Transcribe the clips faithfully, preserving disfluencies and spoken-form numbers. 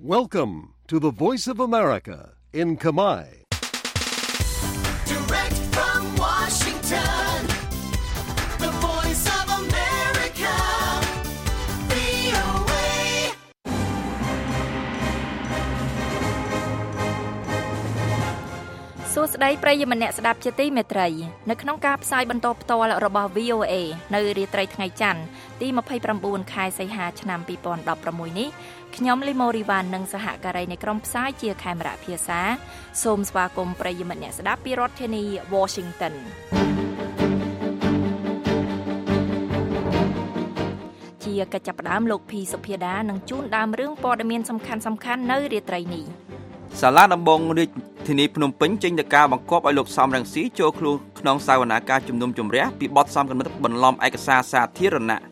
Welcome to the Voice of America in Khmer. Direct from Washington, the Voice of America, វី អូ เอ សួស្តីប្រិយមិត្តអ្នកស្ដាប់ជាទីមេត្រីនៅក្នុងការផ្សាយបន្តផ្ទាល់របស់ វី អូ เอ នៅរាត្រីថ្ងៃច័ន្ទទីยี่สิบเก้าខែសីហាឆ្នាំยี่สิบสิบหกនេះខ្ញុំលីម៉ូរីវ៉ាន់និងសហការីនៃក្រុមផ្សាយជាខេមរៈភាសាសូមស្វាគមន៍ប្រិយមិត្តអ្នកស្ដាប់ពីរដ្ឋធានី Washington ជាកិច្ចចាប់ផ្ដើមលោកភីសុភាដានឹងជូនដើមរឿងព័ត៌មានសំខាន់ៗនៅរាត្រីនេះសាលាដំបងរាជធានីភ្នំពេញចេញទៅការបង្គាប់ឲ្យលោកសំរងស៊ីចូលខ្លួនក្នុងសវនាការជំនុំជម្រះពីបទសំគំនិតបន្លំឯកសារសាធារណៈ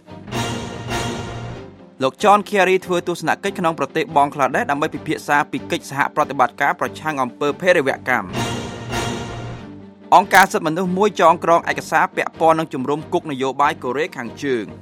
លោក John Kerry ធ្វើទស្សនកិច្ចក្នុងប្រទេសបង់ក្លាដេសដើម្បីពិភាក្សាពីកិច្ចសហប្រតិបត្តិការប្រឆាំងអំពើភេរវកម្មអង្គការសិទ្ធិមនុស្សមួយចងក្រងឯកសារពាក់ព័ន្ធនឹងជំរំគុកនយោបាយកូរ៉េខាងជើង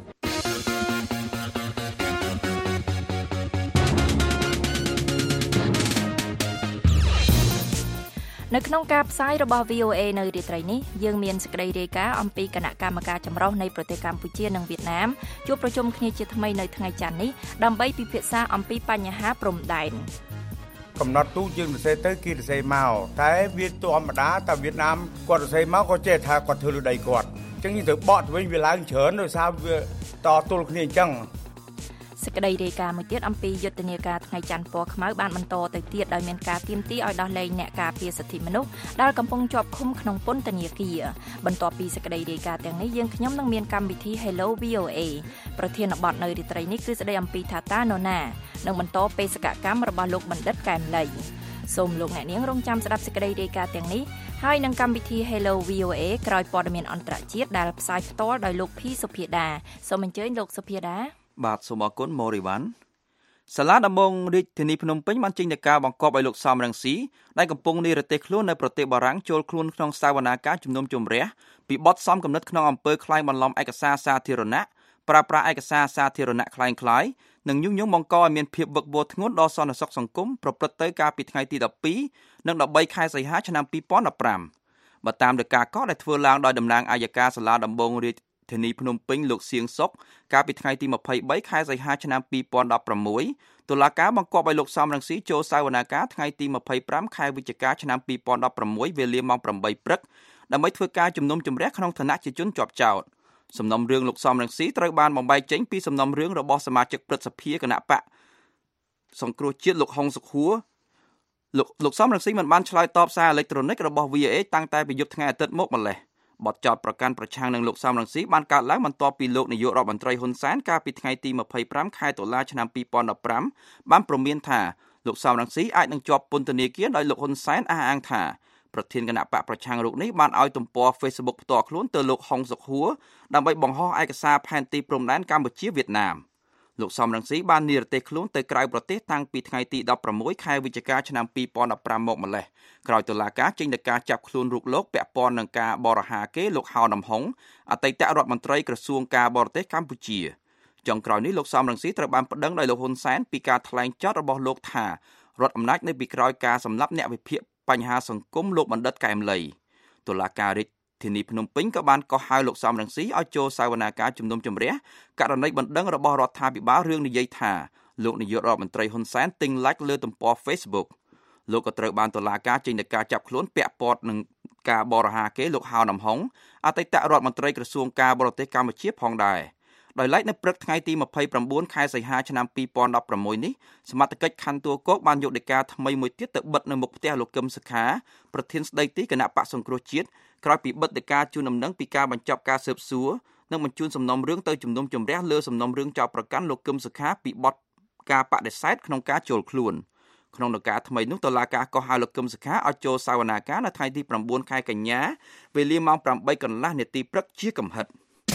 នៅក្នុងការផ្សាយរបស់ វី អូ เอ នៅរាត្រីនេះយើងមានសេចក្តីរាយការណ៍អំពីគណៈកម្មការចម្រុះនៃប្រទេសកម្ពុជានិងវៀតណាមជួបប្រជុំគ្នាជាថ្មីនៅថ្ងៃច័ន្ទនេះដើម្បីពិភាក្សាអំពីបញ្ហាព្រំដែនកំណត់ទូយើងសរសេរទៅគេសរសេរមកតែវាធម្មតាតែវៀតណាមគាត់សរសេរមកក៏ចេះថាគាត់ធ្វើលើដីគាត់អញ្ចឹងយើងត្រូវបកទៅវិញវាឡើងច្រើនដោយសារវាតទល់គ្នាអញ្ចឹងសេចក្តីរាយការណ៍មួយទៀតអំពីយុទ្ធនាការថ្ងៃច័ន្ទពណ៌ខ្មៅបានបន្តទៅទៀតដោយមានការទាមទារឲ្យដោះលែងអ្នកការពារសិទ្ធិមនុស្សដែលកំពុងជាប់ឃុំក្នុងពន្ធនាគារបន្ទាប់ពីសេចក្តីរាយការណ៍ទាំងនេះយើងខ្ញុំនឹងមានកម្មវិធី Hello វី អូ เอ ប្រធានបទនៅរាត្រីនេះគឺស្តីអំពីថាតាណូណានឹងបន្តបេសកកម្មរបស់លោកបណ្ឌិតកែមលីសូមលោកអ្នកនាងរងចាំស្ដាប់សេចក្តីរាយការណ៍ទាំងនេះហើយនឹងកម្មវិធី Hello វី អូ เอ ក្រោយព័ត៌មានអន្តរជាតិដែលផ្សាយផ្ទាល់ដោយលោកភីសុភាដាសូមអញ្ជើញលោកសុភាដាបាទសូមអរគុណម៉ូរីវ៉ាន់សាលាដំបងរាជធានីភ្នំពេញបានចេញទៅការបង្គាប់ឲ្យលោកសំរងស៊ីដែលកំពុងនិរទេសខ្លួននៅប្រទេសបារាំងចូលខ្លួនក្នុងសវនាការជំនុំជម្រះពីបទសំគំនិតក្នុងអំពើក្លែងបន្លំឯកសារសាធារណៈប្រើប្រាស់ឯកសារសាធារណៈក្លែងក្លាយនិងញុះញង់បង្កឲ្យមានភាពវឹកវរធ្ងន់ដល់សន្តិសុខសង្គមប្រព្រឹត្តទៅកាលពីថ្ងៃទីដប់ពីរនិងដប់បីខែសីហាឆ្នាំยี่สิบสิบห้าបើតាមរការកោះដែលធ្វើឡើងដោយតំណាងអัยការសាលាដំបងរាជធានីភ្នំពេញលោកសៀងសុកកាលពីថ្ងៃទីยี่สิบสามខែសីហាឆ្នាំยี่สิบสิบหกតុលាការបង្គាប់ឲ្យលោកសំរងស៊ីចូលសវនាការថ្ងៃទីยี่สิบห้าខែវិច្ឆិកាឆ្នាំยี่สิบสิบหกវេលាម៉ោងแปดព្រឹកដើម្បីធ្វើការជំនុំជម្រះក្នុងឋានៈជាជនជាប់ចោទសំណុំរឿងលោកសំរងស៊ីត្រូវបានបំបែកចេញពីសំណុំរឿងរបស់សមាជិកព្រឹទ្ធសភាគណៈបកសង្គ្រោះជាតិលោកហុងសុខួរលោកលោកសំរងស៊ីមិនបានឆ្លើយតបសារអេឡិចត្រូនិករបស់ វី អូ เอ តាំងតែពីយប់ថ្ងៃអាទិត្យមកម្លេះបទចោទប្រកាន់ប្រឆាំងនឹងលោកសំរងស៊ីបានកើតឡើងបន្ទាប់ពីលោកនាយករដ្ឋមន្ត្រីហ៊ុនសែនកាលពីថ្ងៃទីยี่สิบห้าខែតុលាឆ្នាំยี่สิบสิบห้าបានព្រមានថាលោកសំរងស៊ីអាចនឹងជាប់ពន្ធនាគារដោយលោកហ៊ុនសែនអះអាងថាប្រធានគណៈបកប្រឆាំងរូបនេះបានឲ្យទំព័រ Facebook ផ្ទាល់ខ្លួនទៅលោកហុងសុខួរដើម្បីបង្ហោះឯកសារផែនទីព្រំដែនកម្ពុជាវៀតណាមលោកសំរងស៊ីបាននិរទេសខ្លួនទៅក្រៅប្រទេសតាំងពីថ្ងៃទីដប់ប្រាំមួយខែវិច្ឆិកាឆ្នាំยี่สิบสิบห้าមកម្លេះក្រោយតុលាការចេញទៅការចាប់ខ្លួនរូបលោកពាក់ព័ន្ធនឹងការបរិហាគេលោកហៅនំហុងអតីតរដ្ឋមន្ត្រីក្រសួងការបរទេសកម្ពុជាចុងក្រោយនេះលោកសំរងស៊ីត្រូវបានប្តឹងដោយលោកហ៊ុនសែនពីការថ្លែងចោទរបស់លោកថារដ្ឋអំណាចនៅពីក្រោយការសម្លាប់អ្នកវិភាគបញ្ហាសង្គមលោកបណ្ឌិតកែមលីតុលាការរាជធានីភ្នំពេញក៏បានកោះហៅលោកសំរងស៊ីឲ្យចូលសវនាការជំនុំជម្រះករណីបណ្ដឹងរបស់រដ្ឋាភិបាលរឿងនិយាយថាលោកនាយករដ្ឋមន្ត្រីហ៊ុនសែនទិញ like លើទំព័រ Facebook លោកក៏ត្រូវបានតុលាការចេញទៅការចាប់ខ្លួនពាក់ព័ន្ធនឹងការបរិហាគេលោកហៅនំហុងអតីតរដ្ឋមន្ត្រីក្រសួងការបរទេសកម្ពុជាផងដែរដោយឡែកនៅព្រឹកថ្ងៃទីยี่สิบเก้าខែសីហាឆ្នាំยี่สิบสิบหกនេះសមត្ថកិច្ចខណ្ឌទួលគោកបានយកដីកាថ្មីមួយទៀតទៅបិទនៅមុខផ្ទះលោកកឹមសុខាប្រធានស្ដីទីគណៈបកសង្គ្រោះជាតិក្រោយពីបិទដីកាជូនដំណឹងពីការបញ្ចប់ការស៊ើបសួរនិងបញ្ជូនសំណុំរឿងទៅជំនុំជម្រះលើសំណុំរឿងចោទប្រកាន់លោកកឹមសុខាពីបទការបដិសេធក្នុងការចូលខ្លួនក្នុងដីកាថ្មីនោះតុលាការក៏ហៅលោកកឹមសុខាឲ្យចូលសវនាការនៅថ្ងៃទីchínខែកញ្ញាវេលាម៉ោងแปดកន្លះនាទីព្រឹកជាកំហិត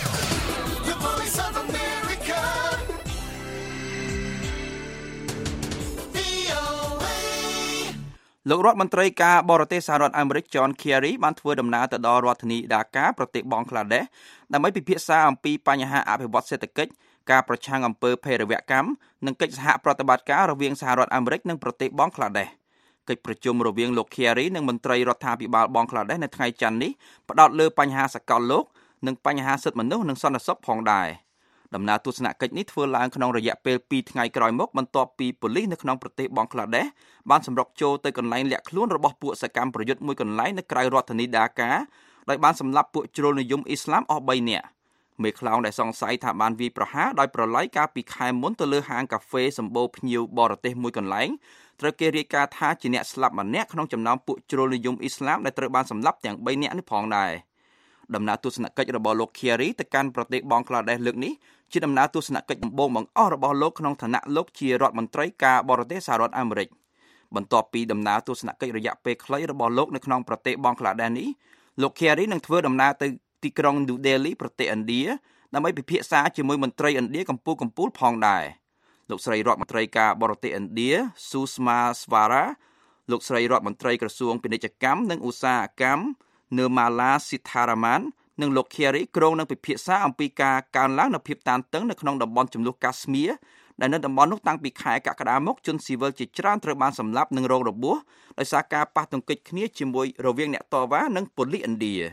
លោករដ្ឋមន្ត្រីការបរទេសសហរដ្ឋអាមេរិក John Kerry បានធ្វើដំណើរទៅដល់រដ្ឋធានីដាកាប្រទេសបង់ក្លាដេសដើម្បីពិភាក្សាអំពីបញ្ហាអភិវឌ្ឍសេដ្ឋកិច្ចការប្រឆាំងអំពើភេរវកម្មនិងកិច្ចសហប្រតិបត្តិការរវាងសហរដ្ឋអាមេរិកនិងប្រទេសបង់ក្លាដេសកិច្ចប្រជុំរវាងលោក Kerry និងមន្ត្រីរដ្ឋាភិបាលបង់ក្លាដេសនៅថ្ងៃច័ន្ទនេះផ្ដោតលើបញ្ហាសកលលោកនិងបញ្ហាសិទ្ធិមនុស្សនិងសន្តិសុខផងដែរដំណើរទស្សនកិច្ចនេះធ្វើឡើងក្នុងរយៈពេលពីរថ្ងៃក្រោយមកបន្ទាប់ពីប៉ូលីសនៅក្នុងប្រទេសបង់ក្លាដេសបានសម្រុកចូលទៅកន្លែងលាក់ខ្លួនរបស់ពួកសកម្មប្រយុទ្ធមួយកន្លែងនៅក្រៅរដ្ឋធានីដាកាដោយបានសម្លាប់ពួកជ្រុលនិយមអ៊ីស្លាមអស់បីនាក់មេខ្លោងដែលសង្ស័យថាបានវាយប្រហារដោយប្រឡាយកាលពីខែមុនទៅលើហាងកាហ្វេសម្បូរភ្ញៀវបរទេសមួយកន្លែងត្រូវគេរាយការណ៍ថាជាអ្នកស្លាប់ម្នាក់ក្នុងចំណោមពួកជ្រុលនិយមអ៊ីស្លាមដែលត្រូវបានសម្លាប់ទាំងបីនាក់នេះផងដែរដំណើរទស្សនកិច្ចរបស់លោក Kerry ទៅកាន់ប្រទេសបង់ក្លាដេសលើកនេះជាដំណើរទស្សនកិច្ចដំបូងបង្អស់របស់លោកក្នុងឋានៈលោកជារដ្ឋមន្ត្រីការបរទេសសហរដ្ឋអាមេរិកបន្ទាប់ពីដំណើរទស្សនកិច្ចរយៈពេលខ្លីរបស់លោកនៅក្នុងប្រទេសបង់ក្លាដេសនេះលោក Kerry នឹងធ្វើដំណើរទៅទីក្រុង New Delhi ប្រទេសឥណ្ឌាដើម្បីពិភាក្សាជាមួយមន្ត្រីឥណ្ឌាកម្ពុជាកម្ពុជាផងដែរលោកស្រីរដ្ឋមន្ត្រីការបរទេសឥណ្ឌា Sushma Swaraj លោកស្រីរដ្ឋមន្ត្រីក្រសួងពាណិជ្ជកម្មនិងឧស្សាហកម្ម Nirmala Sitharaman និងលោក Kerry ក្រុងនឹងពិភាក្សាអំពីការកើនឡើងនៃភាពតានតឹងនៅក្នុងតំបន់ជម្លោះកាស្មៀរដែលនៅតំបន់នោះតាំងពីខែកក្កដាមកជនស៊ីវិលជាច្រើនត្រូវបានសម្លាប់និងរងរបួសដោយសារការប៉ះទង្គិចគ្នាជាមួយរវាងអ្នកតវ៉ានិងប៉ូលីសឥណ្ឌា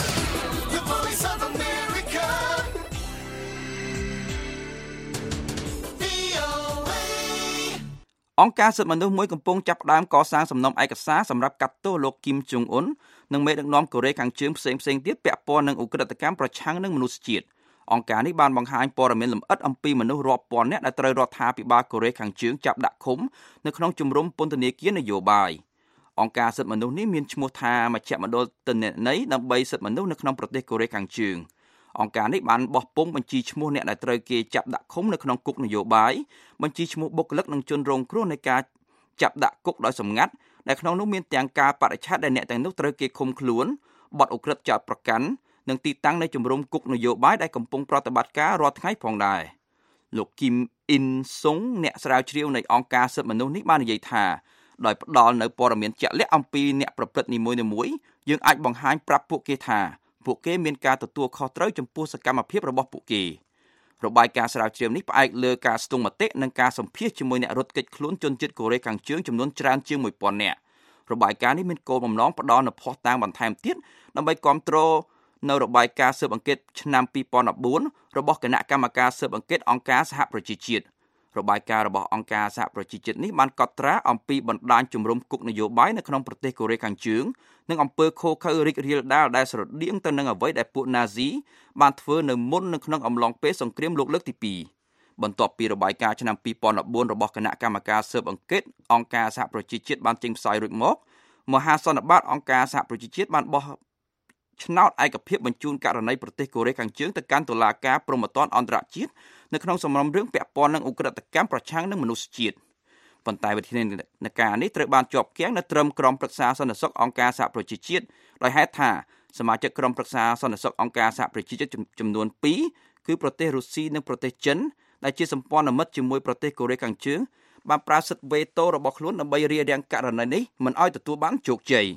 អង្គការសិទ្ធិមនុស្សមួយកំពុងចាប់ផ្ដើមកសាងសំណុំឯកសារសម្រាប់កាត់ទោសលោកគីមចុងអ៊ុននិងមេដឹកនាំកូរ៉េខាងជើងផ្សេងៗទៀតពាក់ព័ន្ធនឹងឧក្រិដ្ឋកម្មប្រឆាំងនឹងមនុស្សជាតិអង្គការនេះបានបង្ហាញព័ត៌មានលម្អិតអំពីមនុស្សរាប់ពាន់នាក់ដែលត្រូវរដ្ឋាភិបាលកូរ៉េខាងជើងចាប់ដាក់ឃុំនៅក្នុងជំរំពន្ធនាគារនយោបាយអង្គការសិទ្ធិមនុស្សនេះមានឈ្មោះថាមជ្ឈមណ្ឌលទិន្នន័យដើម្បីសិទ្ធិមនុស្សនៅក្នុងប្រទេសកូរ៉េខាងជើងអង្គការនេះបានបោះពុម្ពបញ្ជីឈ្មោះអ្នកដែលត្រូវគេចាប់ដាក់ឃុំនៅក្នុងគុកនយោបាយបញ្ជីឈ្មោះបុគ្គលិកនិងជនរងគ្រោះនៃការចាប់ដាក់គុកដោយសម្ងាត់ដែលក្នុងនោះមានទាំងការបរិច្ឆេទដែលអ្នកទាំងនោះត្រូវគេឃុំខ្លួនបទឧក្រិដ្ឋចោទប្រកាន់និងទីតាំងនៃជំរំគុកនយោបាយដែលកំពុងប្រតិបត្តិការរាល់ថ្ងៃផងដែរលោកគីមអ៊ីនសុងអ្នកស្រាវជ្រាវនៃអង្គការសិទ្ធិមនុស្សនេះបាននិយាយថាដោយផ្ដល់នៅព័ត៌មានជាក់លាក់អំពីអ្នកប្រព្រឹត្តនីមួយៗយើងអាចបង្ហាញប្រាប់ពួកគេថាពួកគេមានការទទួលខុសត្រូវចំពោះសកម្មភាពរបស់ពួកគេរបាយការណ៍ស្រាវជ្រាវនេះផ្អែកលើការស្ទង់មតិនិងការសម្ភាសជាមួយអ្នករត់គេចខ្លួនជនជាតិកូរ៉េខាងជើងចំនួនច្រើនជាងមួយពាន់នាក់របាយការណ៍នេះមានគោលបំណងផ្ដល់នូវភស្តុតាងបន្ថែមទៀតដើម្បីគាំទ្រនៅរបាយការណ៍ស៊ើបអង្កេតឆ្នាំពីរពាន់ដប់បួនរបស់គណៈកម្មការស៊ើបអង្កេតអង្គការសហប្រជាជាតិរបាយការណ៍របស់អង្គការសហប្រជាជាតិនេះបានកត់ត្រាអំពីបណ្ដាញជំរំគុកនយោបាយនៅក្នុងប្រទេសកូរ៉េខាងជើងនិងអំពើឃោរឃៅរីករាលដាលដែលស្រដៀងទៅនឹងអ្វីដែលពួកណាស៊ីបានធ្វើនៅមុននៅក្នុងអំឡុងពេលសង្គ្រាមលោកលើកទីពីរបន្ទាប់ពីរបាយការណ៍ឆ្នាំពីរពាន់ដប់បួនរបស់គណៈកម្មការស៊ើបអង្កេតអង្គការសហប្រជាជាតិបានចេញផ្សាយរួចមកមហាសន្និបាតអង្គការសហប្រជាជាតិបានបោះឆ្នោតឯកភាពបញ្ជូនករណីប្រទេសកូរ៉េខាងជើងទៅកាន់តុលាការព្រហ្មទណ្ឌអន្តរជាតិនៅក្នុងសំណុំរឿងពាក់ព័ន្ធនឹងឧក្រិដ្ឋកម្មប្រឆាំងនឹងមនុស្សជាតិប៉ុន្តែវិធានការនេះត្រូវបានជាប់គាំងនៅត្រឹមក្រុមប្រឹក្សាសន្តិសុខអង្គការសហប្រជាជាតិដោយហេតុថាសមាជិកក្រុមប្រឹក្សាសន្តិសុខអង្គការសហប្រជាជាតិចំនួនពីរគឺប្រទេសរុស្ស៊ីនិងប្រទេសចិនដែលជាសម្ព័ន្ធមិត្តជាមួយប្រទេសកូរ៉េខាងជើងបានប្រើសិទ្ធិវេតូរបស់ខ្លួនដើម្បីរារាំងករណីនេះមិនឲ្យទទួលបានជោគជ័យ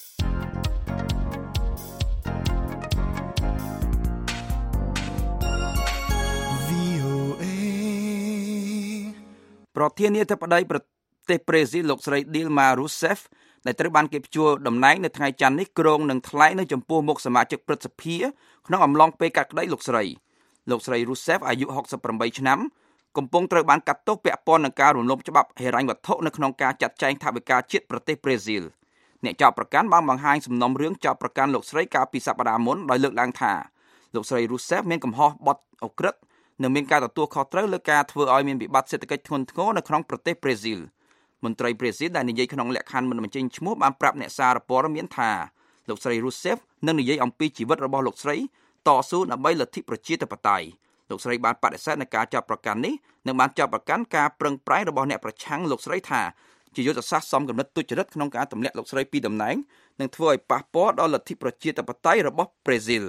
ប្រធានាធិបតីប្រទេសប្រេស៊ីលលោកស្រី Dilma Rousseff ដែលត្រូវបានគេព្យួរតំណែងនៅថ្ងៃច័ន្ទនេះគ្រងនឹងថ្លែងនៅចំពោះមុខសមាជិកព្រឹទ្ធសភាក្នុងអំឡុងពេលកាត់ក្តីលោកស្រីលោកស្រី Rousseff អាយុហុកសិបប្រាំបីឆ្នាំកំពុងត្រូវបានកាត់ទោសពាក់ព័ន្ធនឹងការរំលោភច្បាប់ហិរញ្ញវត្ថុនៅក្នុងការចាត់ចែងថវិកាជាតិប្រទេសប្រេស៊ីលអ្នកចោទប្រកាន់បានបង្ហាញសំណុំរឿងចោទប្រកាន់លោកស្រីកាលពីសប្តាហ៍មុនដោយលើកឡើងថាលោកស្រី Rousseff មានកំហុសបទឧក្រិដ្ឋនិងមានការទទួលខុសត្រូវលើការធ្វើឲ្យមានវិបត្តិសេដ្ឋកិច្ចធ្ងន់ធ្ងរនៅក្នុងប្រទេសប្រេស៊ីលមន្ត្រីប្រេស៊ីលដែលនិយាយក្នុងលក្ខខណ្ឌមិនបញ្ចេញឈ្មោះបានប្រាប់អ្នកសារព័ត៌មានថាលោកស្រី Rousseff នឹងនិយាយអំពីជីវិតរបស់លោកស្រីតស៊ូដើម្បីលទ្ធិប្រជាធិបតេយ្យលោកស្រីបានបដិសេធនឹងការចាប់ប្រកាន់នេះនិងបានចាប់ប្រកាន់ការប្រឹងប្រែងរបស់អ្នកប្រឆាំងលោកស្រីថាជាយុទ្ធសាស្ត្រសមគំនិតទុច្ចរិតក្នុងការទម្លាក់លោកស្រីពីតំណែងនិងធ្វើឲ្យប៉ះពាល់ដល់លទ្ធិប្រជាធិបតេយ្យរបស់ប្រេស៊ីល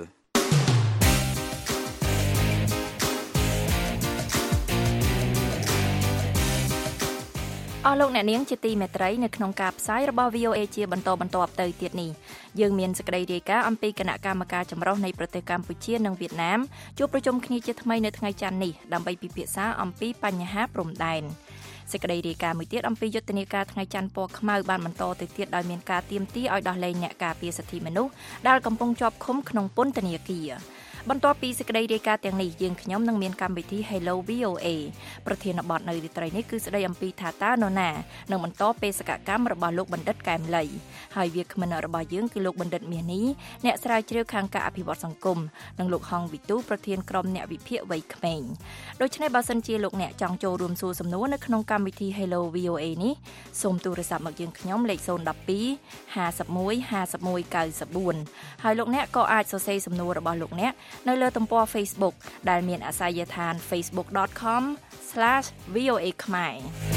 អស់លោកអ្នកនាងជាទីមេត្រីនៅក្នុងការផ្សាយរបស់ វី អូ เอ ជាបន្តបន្ទាប់ទៅទៀតនេះយើងមានសេចក្តីរាយការណ៍អំពីគណៈកម្មការចម្រុះនៃប្រទេសកម្ពុជានិងវៀតណាមជួបប្រជុំគ្នាជាថ្មីនៅថ្ងៃច័ន្ទនេះដើម្បីពិភាក្សាអំពីបញ្ហាព្រំដែនសេចក្តីរាយការណ៍មួយទៀតអំពីយុទ្ធនាការថ្ងៃច័ន្ទពណ៌ខ្មៅបានបន្តទៅទៀតដោយមានការទាមទារឲ្យដោះលែងអ្នកការពារសិទ្ធិមនុស្សដែលកំពុងជាប់ឃុំក្នុងពន្ធនាគារបន្ទាប់ពីសេចក្តីរាយការណ៍ទាំងនេះយើងខ្ញុំនឹងមានកម្មវិធី Hello វី អូ เอ ប្រធានបទនៅរាត្រីនេះគឺស្ដីអំពីថាតើនរណានឹងបន្តបេសកកម្មរបស់លោកបណ្ឌិតកែមលីហើយវាគ្មិនរបស់យើងគឺលោកបណ្ឌិតមាសនេះអ្នកស្រាវជ្រាវខាងការអភិវឌ្ឍសង្គមនិងលោកហងវិទូប្រធានក្រុមអ្នកវិភាគវ័យក្មេងដូច្នេះបើសិនជាលោកអ្នកចង់ចូលរួមសួរសំណួរនៅក្នុងកម្មវិធី Hello វី អូ เอ នេះសូមទូរស័ព្ទមកយើងខ្ញុំលេខศูนย์ หนึ่ง สอง ห้า หนึ่ง หนึ่ง ห้า หนึ่ง เก้า สี่ហើយលោកអ្នកក៏អាចសរសេរសំណួររបស់លោកអ្នកនៅលើទំព័រ Facebook ដែលមានអាសយដ្ឋាន facebook.com/voa ខ្មែរ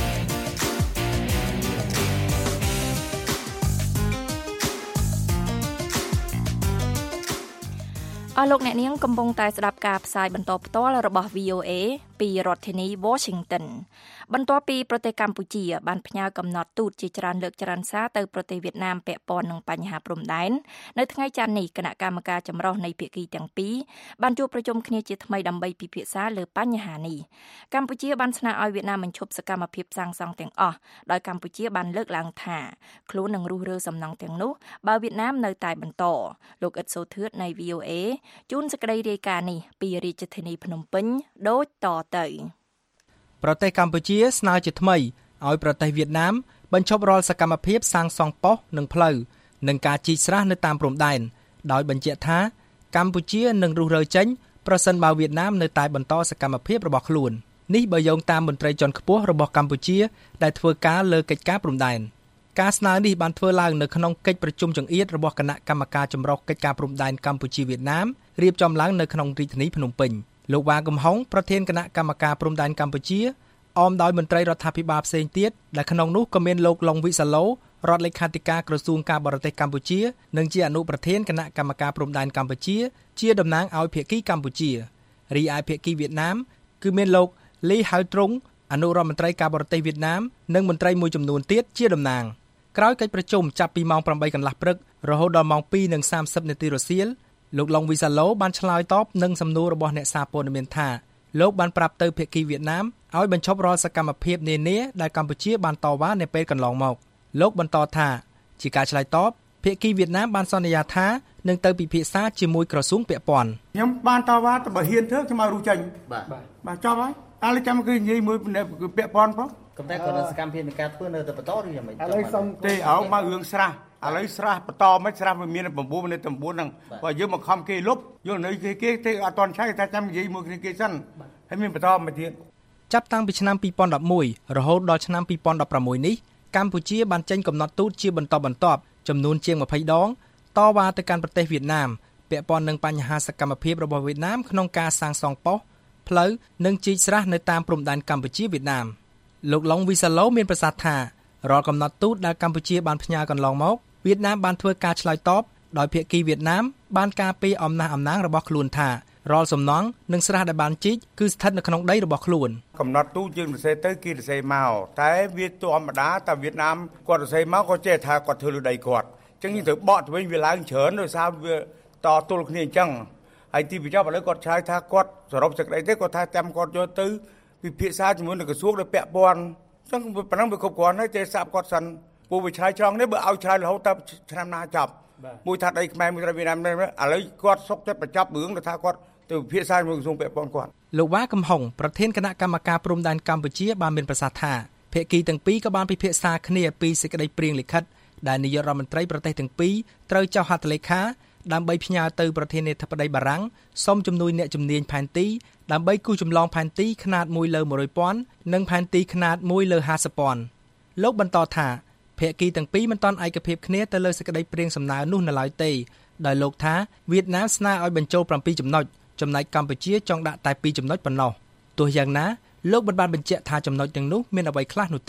អស់លោកអ្នកនាងកំពុងតែស្ដាប់ការផ្សាយបន្តផ្ទាល់របស់ វី អូ เอ ពីរដ្ឋធានី Washington បន្ទាប់ពីប្រទេសកម្ពុជាបានផ្ញើកំណត់ទូតជាច្រើនលើកច្រើនសារទៅប្រទេសវៀតណាមពាក់ព័ន្ធនឹងបញ្ហាព្រំដែននៅថ្ងៃច័ន្ទនេះគណៈកម្មការចម្រុះនៃភាគីទាំងពីរបានជួបប្រជុំគ្នាជាថ្មីដើម្បីពិភាក្សាលើបញ្ហានេះកម្ពុជាបានស្នើឲ្យវៀតណាមបញ្ឈប់សកម្មភាពសាងសង់ទាំងអស់ដោយកម្ពុជាបានលើកឡើងថាខ្លួននឹងរុះរើសំណង់ទាំងនោះបើវៀតណាមនៅតែបន្តលោកអ៊ិតសូធឿតនៃ វី អូ เอ ជួនសេចក្តីរាយការណ៍នេះពីរាជធានីភ្នំពេញដូចតទៅប្រទេសកម្ពុជាស្នើជាថ្មីឲ្យប្រទេសវៀតណាមបញ្ឈប់រាល់សកម្មភាពសាងសង់ប៉ុស្តិ៍និងផ្លូវនិងការជីកស្រះនៅតាមព្រំដែនដោយបញ្ជាក់ថាកម្ពុជានឹងរុះរើចេញប្រសិនបើវៀតណាមនៅតែបន្តសកម្មភាពរបស់ខ្លួននេះបើយោងតាមមន្ត្រីជាន់ខ្ពស់របស់កម្ពុជាដែលធ្វើការលើកិច្ចការព្រំដែនការស្នើនេះបានធ្វើឡើងនៅក្នុងកិច្ចប្រជុំចង្អៀតរបស់គណៈកម្មការចម្រុះកិច្ចការព្រំដែនកម្ពុជាវៀតណាមរៀបចំឡើងនៅក្នុងរាជធានីភ្នំពេញលោកវ៉ាកំហុងប្រធានគណៈកម្មការព្រំដែនកម្ពុជាអមដោយមន្ត្រីរដ្ឋាភិបាលផ្សេងទៀតដែលក្នុងនោះក៏មានលោកឡុងវិសាឡូរដ្ឋលេខាធិការក្រសួងការបរទេសកម្ពុជានិងជាអនុប្រធានគណៈកម្មការព្រំដែនកម្ពុជាជាតំណាងឲ្យភាគីកម្ពុជារីឯភាគីវៀតណាមគឺមានលោកលីហៅទ្រុងអនុរដ្ឋមន្ត្រីការបរទេសវៀតណាមនិងមន្ត្រីមួយចំនួនទៀតជាតំណាងក្រោយកិច្ចប្រជុំចាប់ពីម៉ោង ប្រាំបី កន្លះព្រឹករហូតដល់ម៉ោង ពីរ និងសាមសិប នាទីរសៀលលោកឡុងវិសាឡូបានឆ្លើយតបនឹងសំណួររបស់អ្នកសារព័ត៌មានថាលោកបានប្រាប់ទៅភាគីវៀតណាមឲ្យបញ្ឈប់រាល់សកម្មភាពនានាដែលកម្ពុជាបានតវ៉ានៅពេលកន្លងមកលោកបន្តថាជាការឆ្លើយតបភាគីវៀតណាមបានសន្យាថានឹងទៅពិភាក្សាជាមួយក្រសួងពាក់ព័ន្ធខ្ញុំបានតវ៉ាទៅបើហ៊ានធ្វើខ្ញុំឲ្យរុះចេញបាទបាទចប់ហើយអស់ចាំគឺនិយាយមួយពាក់ព័ន្ធផងក៏តែគាត់សកម្មភាពនៃការធ្វើនៅតែបន្តឬយ៉ាងម៉េចឥឡូវសុំទេអោមករឿងស្រះឥឡូវស្រះបន្តមិនស្រះវាមាន9នៅ9ហ្នឹងបើយើងមកខំគេលុបយកនៅគេគេទេអត់តន់ឆៃតែចាំនិយាយមួយគ្នាគេសិនហើយមានបន្តមកទៀតចាប់តាំងពីឆ្នាំពីរពាន់ដប់មួយរហូតដល់ឆ្នាំពីរពាន់ដប់ប្រាំមួយនេះកម្ពុជាបានចេញកំណត់ទូតជាបន្តបន្ទាប់ចំនួនជាងម្ភៃដងតវ៉ាទៅកាន់ប្រទេសវៀតណាមពាក់ព័ន្ធនឹងបញ្ហាសកម្មភាពរបស់វៀតណាមក្នុងការសាងសង់ប៉ុស្តិ៍ផ្លូវនិងជីកស្រះនៅតាមព្រំដែនកម្ពុជាវៀតណាមលោកឡុងវិសាឡូមានប្រសាសន៍ថារាល់កំណត់ទូតដែលកម្ពុជាបានផ្ញើកន្លងមកវៀតណាមបានធ្វើការឆ្លើយតបដោយភាគីវៀតណាមបានការពារអំណះអំណាងរបស់ខ្លួនថារាល់សំណង់និងស្រះដែលបានជីកគឺស្ថិតនៅក្នុងដីរបស់ខ្លួនកំណត់ទូតយើងសរសេរទៅគេសរសេរមកតែវាធម្មតាតែវៀតណាមគាត់សរសេរមកក៏ចេះថាគាត់ធ្វើលើដីគាត់អញ្ចឹងយើងត្រូវបកទៅវិញវាឡើងច្រើនដោយសារវាតទល់គ្នាអញ្ចឹងហើយទីបញ្ចប់ឥឡូវគាត់ឆ្លើយថាគាត់សរុបសេចក្តីទៅគាត់ថាចាំគាត់យកទៅពិភាក្សាជាមួយនឹងក្រសួងដែលពាក់ព័ន្ធអញ្ចឹងប៉ុណ្ណឹងវាគ្រប់គ្រាន់ហើយទេសាប់គាត់សិនពូវាឆ្លើយឆ្លងនេះបើឲ្យឆ្លើយរហូតដល់ឆ្នាំណាចប់មួយថាដីខ្មែរមួយថាវៀតណាមឥឡូវគាត់សុកចិត្តបញ្ចប់រឿងថាគាត់ទៅពិភាក្សាជាមួយក្រសួងពាក់ព័ន្ធគាត់លោកវ៉ាកំហុងប្រធានគណៈកម្មការព្រំដែនកម្ពុជាបានមានប្រសាសន៍ថាភាគីទាំងពីរក៏បានពិភាក្សាគ្នាពីសេចក្តីព្រាងលិខិតដែលនាយករដ្ឋមន្ត្រីប្រទេសទាំងពីរត្រូវចុះហត្ថលេខាដើម្បីផ្ញើទៅប្រធានាធិបតីបារាំងសូមជំនួយអ្នកជំនាញផែនទីដើម្បីគូសចម្លងផែនទីខ្នាតមួយលើមួយរយពាន់និងផែនទីខ្នាតមួយលើហាសិបពាន់លោកបន្តថាភាគីទាំងពីរមិនទាន់ឯកភាពគ្នាទៅលើសេចក្តីព្រាងសំណើនោះនៅឡើយទេដោយលោកថាវៀតណាមស្នើឲ្យបញ្ចូលប្រាំពីរចំណុចចំណែកកម្ពុជាចង់ដាក់តែពីរចំណុចប៉ុណ្ណោះទោះយ៉ាងណាលោកមិនបានបញ្ជាក់ថាចំណុចទាំងនោះមានអ្វីខ្លះនោះទេ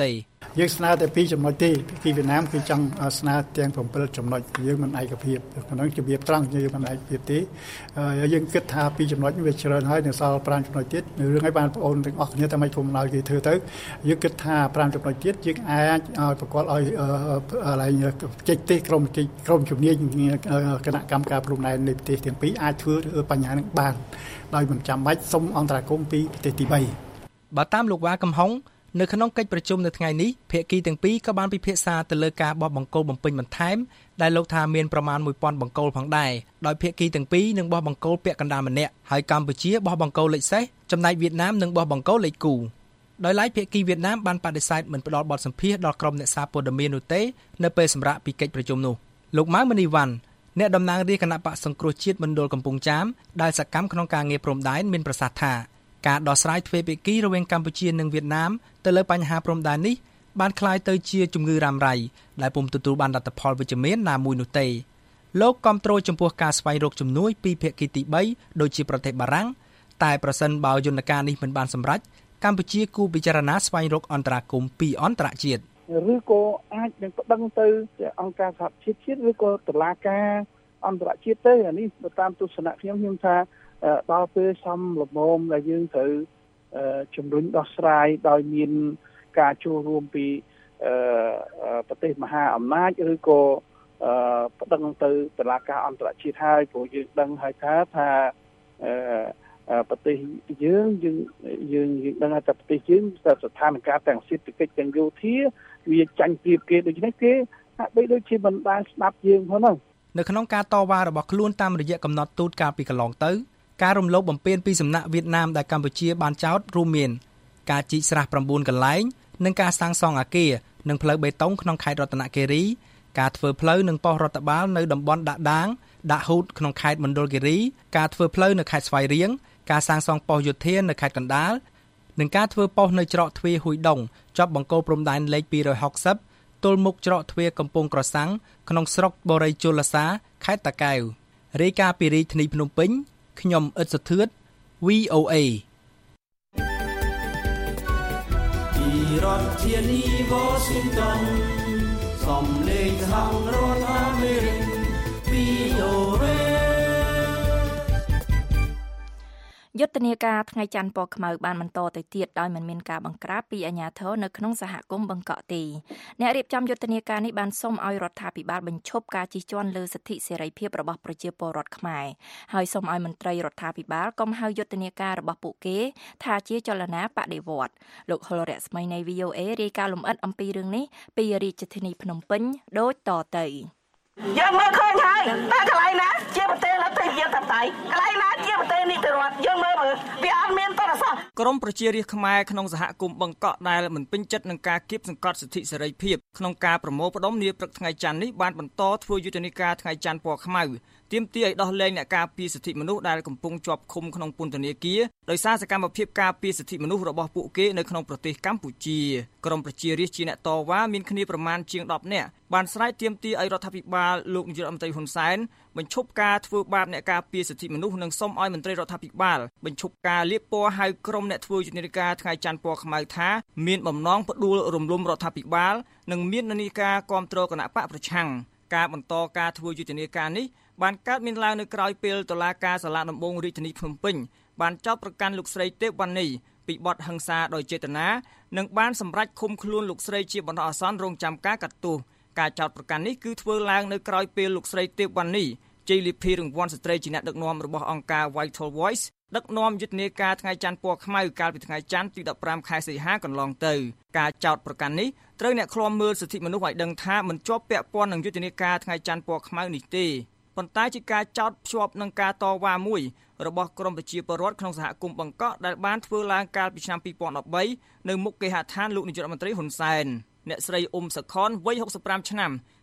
យើងស្នើតែពីរចំណុចទេពីវៀតណាមគឺចង់ស្នើទាំងsevenចំណុចយើងមិនឯកភាពក្នុងជំរាបត្រង់យើងមិនឯកភាពទេយើងគិតថាពីរចំណុចវាច្រើនហើយនៅសល់fiveចំណុចទៀតរឿងឲ្យបានបងប្អូនទាំងអស់គ្នាតែមិនភូមិឡើយគេធ្វើទៅយើងគិតថាfiveចំណុចទៀតយើងអាចឲ្យប្រកបឲ្យឡើងចេញទេក្រុមក្រុមជំនាញគណៈកម្មការព្រំដែននៃប្រទេសទាំងពីរអាចធ្វើបញ្ហានឹងបានដោយមិនចាំបាច់សុំអន្តរាគមន៍ពីប្រទេសទីthree បើតាមលោកវ៉ាកំហុងនៅក្នុងកិច្ចប្រជុំនៅថ្ងៃនេះភាគីទាំងពីរក៏បានពិភាក្សាទៅលើការបោះបង្គោលបំពេញបន្ថែមដែលលោកថាមានប្រមាណone thousandបង្គោលផងដែរដោយភាគីទាំងពីរនឹងបោះបង្គោលពាក់កណ្ដាលម្នាក់ហើយកម្ពុជាបោះបង្គោលលេខសេសចំណែកវៀតណាមនឹងបោះបង្គោលលេខគូដោយឡែកភាគីវៀតណាមបានបដិសេធមិនផ្ដល់បទសម្ភាសន៍ដល់ក្រុមអ្នកសារព័ត៌មាននោះទេនៅពេលសម្រាប់ពីកិច្ចប្រជុំនោះលោកម៉ៅមនីវ៉ាន់អ្នកតំណាងរាជគណៈបក្សសង្គ្រោះជាតិមណ្ឌលកំពង់ចាមដែលសកម្មក្នុងការងារព្រំដែនមានប្រសាសន៍ថាការដោះស្រាយទ្វេភាគីរវាងកម្ពុជានិងវៀតណាមទៅលើបញ្ហាព្រំដែននេះបានคล้ายទៅជាជំងឺរ៉ាំរ៉ៃដែលពុំទទួលបានលទ្ធផលវិជ្ជមានណាមួយនោះទេលោកគាំទ្រចំពោះការស្វែងរកជំនួយពីភាគីទីthreeដូចជាប្រទេសបារាំងតែប្រសិនបើយន្តការនេះមិនបានសម្រេចកម្ពុជាគួរពិចារណាស្វែងរកអន្តរាគមន៍ពីអន្តរជាតិឬក៏អាចនឹងប្តឹងទៅអង្គការសហប្រជាជាតិឬក៏តុលាការអន្តរជាតិទេអានេះតាមទស្សនៈខ្ញុំខ្ញុំថាដល់ពេលសំលមមដែលយើងត្រូវជំរុញដោះស្រាយដោយមានការចូលរួមពីប្រទេសមហាអំណាចឬក៏ប្តឹងទៅតុលាការអន្តរជាតិហើយព្រោះយើងដឹងហើយថាថាប្រទេសយើងយើងយើងយើងដឹងថាប្រទេសយើងស្ថានភាពទាំងសេដ្ឋកិច្ចទាំងយោធាវាចាញ់ប្រៀបគេដូច្នេះគេហាក់បីដូចជាមិនបានស្ដាប់យើងផងហ្នឹងនៅក្នុងការតវ៉ារបស់ខ្លួនតាមរយៈកំណត់ទូតកាលពីកន្លងទៅការរំលោភបំពានពីសំណាក់វៀតណាមដែលកម្ពុជាបានចោទរួមមានការជីកស្រះnineកន្លែងនិងការសាងសង់អគារនិងផ្លូវបេតុងក្នុងខេត្តរតនគិរីការធ្វើផ្លូវនិងប៉ុស្តិ៍រដ្ឋបាលនៅតំបន់ដាក់ដាងដាក់ហ៊ូតក្នុងខេត្តមណ្ឌលគិរីការធ្វើផ្លូវនៅខេត្តស្វាយរៀងការសាងសង់ប៉ុស្តិ៍យោធានៅខេត្តកណ្ដាលនិងការធ្វើប៉ុស្តិ៍នៅច្រកទ្វារហ៊ុយដុងជាប់បង្គោលព្រំដែនលេខtwo sixtyទល់មុខច្រកទ្វារកំពង់ក្រសាំងក្នុងស្រុកបូរីជលសាខេត្តតាកែវរាយការណ៍ពីរាជធានីភ្នំពេញខ្ញុំអ៊ិតសុធឿន V O A ពីរដ្ឋធានី Washington សំឡេងសហរដ្ឋអាមេរិក V O A យុទ្ធនាការថ្ងៃច័ន្ទពណ៌ខ្មៅបានបន្តទៅទៀតដោយមិនមានការបង្ក្រាបពីអាជ្ញាធរនៅក្នុងសហគមន៍បង្កក់ទេអ្នករៀបចំយុទ្ធនាការនេះបានសូមឲ្យរដ្ឋាភិបាលបញ្ឈប់ការជិះជាន់លើសិទ្ធិសេរីភាពរបស់ប្រជាពលរដ្ឋខ្មែរហើយសូមឲ្យមន្ត្រីរដ្ឋាភិបាលកុំហៅយុទ្ធនាការរបស់ពួកគេថាជាចលនាបដិវត្តន៍លោកហុលរស្មីនៃ V O A រាយការណ៍លម្អិតអំពីរឿងនេះពីរាជធានីភ្នំពេញដូចតទៅយើងមើលឃើញហើយតែកន្លែងណាជាប្រទេសលទ្ធិជាតិតបតៃកន្លែងណាជាប្រទេសនីតិរដ្ឋយើងមើលមើលវាអត់មានតរសោះក្រមប្រជារាស្ត្រខ្មែរក្នុងសហគមន៍បង្កក់ដែលមិនពេញចិត្តនឹងការគៀបសង្កត់សិទ្ធិសេរីភាពក្នុងការប្រមូលផ្ដុំនាព្រឹកថ្ងៃច័ន្ទនេះបានបន្តធ្វើយុទ្ធនាការថ្ងៃច័ន្ទពណ៌ខ្មៅទាមទារឲ្យដោះលែងអ្នកការពារសិទ្ធិមនុស្សដែលកំពុងជាប់ឃុំក្នុងពន្ធនាគារដោយសារសកម្មភាពការពារសិទ្ធិមនុស្សរបស់ពួកគេនៅក្នុងប្រទេសកម្ពុជាក្រមប្រជារាស្ត្រជាអ្នកតវ៉ាមានគ្នាប្រមាណជាងtenនាក់បានស្រែកទាមទារឲ្យរដ្ឋាភិបាលលោកនាយករដ្ឋមន្ត្រីហ៊ុនសែនបញ្ឈប់ការធ្វើបាបអ្នកការពារសិទ្ធិមនុស្សនិងសូមឲ្យមន្ត្រីរដ្ឋាភិបាលបញ្ឈប់ការលាបពណ៌ហៅក្រុមអ្នកធ្វើយុទ្ធនាការថ្ងៃច័ន្ទពណ៌ខ្មៅថាមានបំណងផ្ដួលរំលំរដ្ឋាភិបាលនិងមាននានាការគាំទ្រគណៈបកប្រឆាំងការបន្តការធ្វើយុទ្ធនាការនេះបានកើតមានឡើងនៅក្រៅពេលតុលាការសាលាដំបងរាជធានីភ្នំពេញបានចោទប្រកាន់លោកស្រីទេពវណ្ណីពីបទហិង្សាដោយចេតនានិងបានសម្រេចឃុំខ្លួនលោកស្រីជាបណ្ដោះអាសន្នរងចាំការកាត់ទោសការចោទប្រកាន់នេះគឺធ្វើឡើងនៅក្រៅពេលលោកស្រីទេពវណ្ណីជ័យលាភីរង្វាន់ស្ត្រីជាអ្នកដឹកនាំរបស់អង្គការ Vital Voice ដឹកនាំយុទ្ធនាការថ្ងៃច័ន្ទពណ៌ខ្មៅកាលពីថ្ងៃច័ន្ទទីfifteenខែសីហាកន្លងទៅការចោទប្រកាន់នេះត្រូវអ្នកឃ្លាំមើលសិទ្ធិមនុស្សឲ្យដឹងថាមិនជាប់ពាក់ព័ន្ធនឹងយុទ្ធនាការថ្ងៃច័ន្ទពណ៌ខ្មៅនេះទេប៉ុន្តែជាការចោទភ្ជាប់នឹងការតវ៉ាមួយរបស់ក្រមប្រជាពលរដ្ឋក្នុងសហគមន៍បង្កក់ដែលបានធ្វើឡើងកាលពីឆ្នាំtwo thousand thirteenនៅមុខគេហដ្ឋានលោកនាយករដ្ឋមន្ត្រីហ៊ុនសែនអ្នកស្រីអ៊ុំសខនវ័យsixty-fiveឆ្នាំ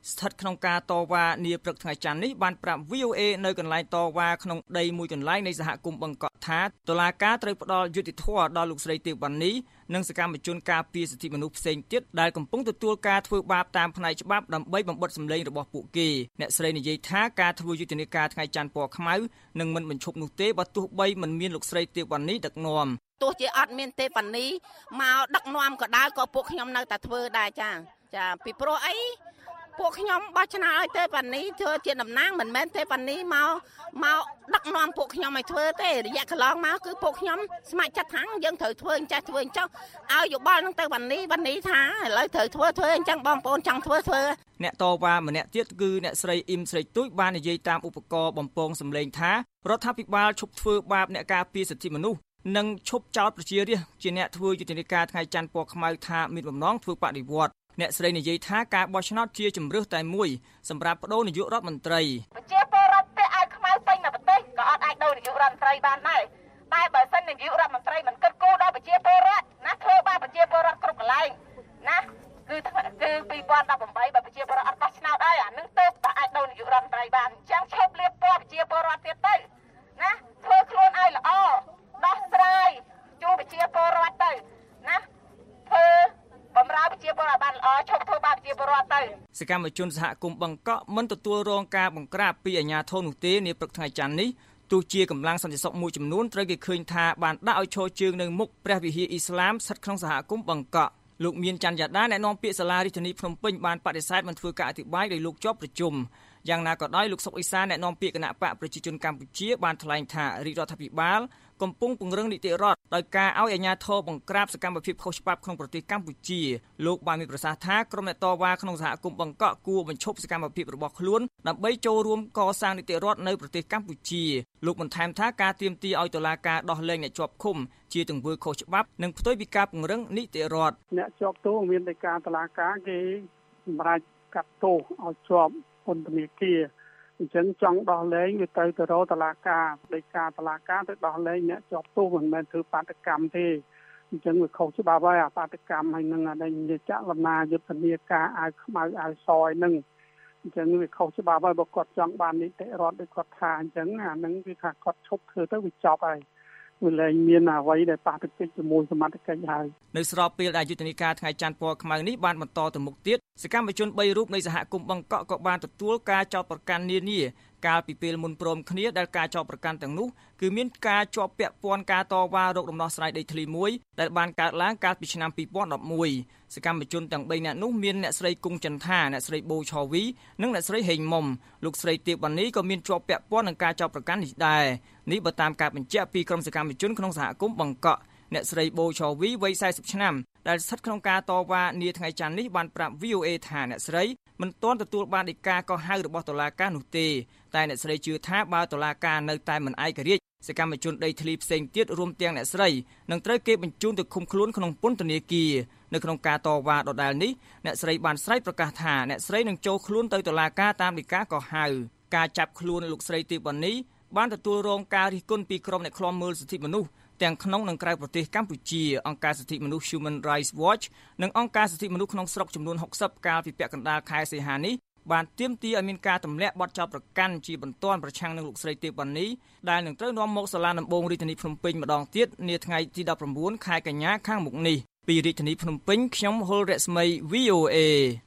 ស្ថិតក្នុងការតវ៉ានាព្រឹកថ្ងៃច័ន្ទនេះបានប្រាប់ V O A នៅកន្លែងតវ៉ាក្នុងដីមួយកន្លែងនៃសហគមន៍បឹងកក់ថាតុលាការត្រូវផ្ដល់យុត្តិធម៌ដល់លោកស្រីទេវណ្ណីនិងសកម្មជនការពារសិទ្ធិមនុស្សផ្សេងទៀតដែលកំពុងទទួលការធ្វើបាបតាមផ្នែកច្បាប់ដើម្បីបំបិទសម្លេងរបស់ពួកគេអ្នកស្រីនិយាយថាការធ្វើយុទ្ធនាការថ្ងៃច័ន្ទពណ៌ខ្មៅនឹងមិនបញ្ឈប់នោះទេបើទោះបីមិនមានលោកស្រីទេវណ្ណីដឹកនាំទោះជាអត់មានទេវណ្ណីមកដឹកនាំក៏ដោយក៏ពួកខ្ញុំនៅតែធ្វើដែរចាចាពីព្រោះអីពួកខ្ញុំបោះឆ្នោតឲ្យទេវណ្ណីធ្វើជាតំណាងមិនមែនទេវណ្ណីមកមកដឹកនាំពួកខ្ញុំឲ្យធ្វើទេរយៈកន្លងមកគឺពួកខ្ញុំស្ម័គ្រចិត្តថាយើងត្រូវធ្វើអញ្ចេះធ្វើអញ្ចឹងឲ្យយោបល់នឹងទៅវណ្ណីវណ្ណីថាឥឡូវត្រូវធ្វើធ្វើអញ្ចឹងបងប្អូនចង់ធ្វើធ្វើអ្នកតវ៉ាម្នាក់ទៀតគឺអ្នកស្រីអ៊ីមស្រីទូចបាននិយាយតាមឧបករណ៍បំពងសម្លេងថារដ្ឋាភិបាលឈប់ធ្វើបាបអ្នកការពារសិទ្ធិមនុស្សនិងឈប់ចោទប្រជារាស្ត្រជាអ្នកធ្វើយុទ្ធនាការថ្ងៃច័ន្ទពណ៌ខ្មៅថាមានបំណងធ្វើបដិវត្តន៍អ្នកស្រីនិយាយថាការបោះឆ្នោតជាជំរើសតែមួយសម្រាប់បដូរនាយករដ្ឋមន្ត្រីប្រជាពលរដ្ឋពាក់អាវខ្មៅពេញនៅប្រទេសក៏អត់អាចដូរនាយករដ្ឋមន្ត្រីបានដែរតែបើសិននាយករដ្ឋមន្ត្រីមិនគិតគូរដល់ប្រជាពលរដ្ឋណាធ្វើបាបប្រជាពលរដ្ឋគ្រប់កន្លែងណាគឺគឺពីរពាន់ដប់ប្រាំបីបើប្រជាពលរដ្ឋអត់បោះឆ្នោតហើយអានឹងទៅតែអាចដូរនាយករដ្ឋមន្ត្រីបានអញ្ចឹងឈប់លៀបពណ៌ប្រជាពលរដ្ឋទៀតទៅណាធ្វើខ្លួនឲ្យល្អដោះស្រាយជួយប្រជាពលរដ្ឋទៅណាធ្វើបំរើប្រជាពលរដ្ឋបានល្អឈប់ធ្វើបាបប្រជាពលរដ្ឋទៅសកម្មជនសហគមន៍បឹងកក់មិនទទួលរងការបង្ក្រាបពីអាជ្ញាធរនោះទេនាព្រឹកថ្ងៃច័ន្ទនេះទោះជាកម្លាំងសន្តិសុខមួយចំនួនត្រូវគេឃើញថាបានដាក់ឲ្យឈរជើងនៅមុខព្រះវិហារអ៊ីស្លាមស្ថិតក្នុងសហគមន៍បឹងកក់លោកមានច័ន្ទយ៉ាដាអ្នកនាំពាក្យសាលារាជធានីភ្នំពេញបានបដិសេធមិនធ្វើការអធិប្បាយដោយលោកជាប់ប្រជុំយ៉ាងណាក៏ដោយលោកសុកអេសានអ្នកនាំពាក្យគណៈបកប្រជាជនកម្ពុជាបានថ្លែងថារាជរដ្ឋាភិបាលកំពុងពង្រឹងនីតិរដ្ឋដោយការឲ្យអាជ្ញាធរបង្ក្រាបសកម្មភាពខុសច្បាប់ក្នុងប្រទេសកម្ពុជាលោកបានមានប្រសាសន៍ថាក្រុមអ្នកតវ៉ាក្នុងសហគមន៍បឹងកក់គួរបញ្ឈប់សកម្មភាពរបស់ខ្លួនដើម្បីចូលរួមកសាងនីតិរដ្ឋនៅប្រទេសកម្ពុជាលោកបន្ថែមថាការទាមទារឲ្យតុលាការដោះលែងអ្នកជាប់ឃុំជាទង្វើខុសច្បាប់និងផ្ទុយពីការពង្រឹងនីតិរដ្ឋអ្នកជាប់ទោសមានតែការតុលាការគេសម្រេចកាត់ទោសឲ្យជាប់ពន្ធនាគារអញ្ចឹងចង់ដោះលែងវាទៅទៅរកតុលាការដោយការតុលាការទៅដោះលែងអ្នកជាប់ទោសមិនមែនធ្វើបាតកម្មទេអញ្ចឹងវាខុសច្បាប់ហើយអាបាតកម្មហើយនឹងអានេះចាក់លំណាយុទ្ធនាការអាវខ្មៅអាវសឲ្យនឹងអញ្ចឹងវាខុសច្បាប់ហើយបើគាត់ចង់បាននីតិរដ្ឋដូចគាត់ថាអញ្ចឹងអានឹងវាថាគាត់ឈប់ធ្វើទៅវាចប់ហើយវាលែងមានអ្វីដែលប៉ះទង្គិចជាមួយសមត្ថកិច្ចហើយនៅស្របពេលដែលយុទ្ធនាការថ្ងៃច័ន្ទពណ៌ខ្មៅនេះបានបន្តទៅមុខទៀតសកម្មជនបីរូបនៃសហគមន៍បឹងកក់ក៏បានទទួលការចោទប្រកាន់នានាកាលពីពេលមុនព្រមគ្នាដែលការចោទប្រកាន់ទាំងនោះគឺមានការជាប់ពាក់ព័ន្ធការតវ៉ារកដំណោះស្រាយដីធ្លីមួយដែលបានកើតឡើងកាលពីឆ្នាំពីរពាន់ដប់មួយសកម្មជនទាំងបីនាក់នោះមានអ្នកស្រីគង់ចន្ទថាអ្នកស្រីបូឆវីនិងអ្នកស្រីហេងមុំលោកស្រីទេពវណ្ណីក៏មានជាប់ពាក់ព័ន្ធនឹងការចោទប្រកាន់នេះដែរនេះបើតាមការបញ្ជាក់ពីក្រុមសកម្មជនក្នុងសហគមន៍បឹងកក់អ្នកស្រីបូឆវីវ័យសែសិបឆ្នាំដែលស្ថិតក្នុងការតវ៉ានាថ្ងៃច័ន្ទនេះបានប្រាប់ V O A ថាអ្នកស្រីមិនទាន់ទទួលបានដីកាកោះហៅរបស់តុលាការនោះទេតែអ្នកស្រីជឿថាបើតុលាការនៅតែមិនឯករាជ្យសកម្មជនដីធ្លីផ្សេងទៀតរួមទាំងអ្នកស្រីនឹងត្រូវគេបញ្ជូនទៅឃុំខ្លួនក្នុងពន្ធនាគារនៅក្នុងការតវ៉ាដដែលនេះអ្នកស្រីបានស្រែកប្រកាសថាអ្នកស្រីនឹងចូលខ្លួនទៅតុលាការតាមដីកាកោះហៅការចាប់ខ្លួនលោកស្រីទេពវណ្ណីបានទទួលរងការរិះគន់ពីក្រុមអ្នកឃ្លាំមើលសិទ្ធិមនុស្សទាំងក្នុងនិងក្រៅប្រទេសកម្ពុជាអង្គការសិទ្ធិមនុស្ស Human Rights Watch និងអង្គការសិទ្ធិមនុស្សក្នុងស្រុកចំនួនហុកសិបកាលពីពាក់កណ្ដាលខែសីហានេះបានទាមទារឲ្យមានការទម្លាក់បទចោទប្រកាន់ជាបន្ទាន់ប្រឆាំងនឹងលោកស្រីទេពវណ្ណីដែលនឹងត្រូវនាំមកសាលាដំបងរាជធានីភ្នំពេញម្ដងទៀតនាថ្ងៃទីដប់ប្រាំបួនខែកញ្ញាខាងមុខនេះពីរាជធានីភ្នំពេញខ្ញុំហុលរស្មី V O A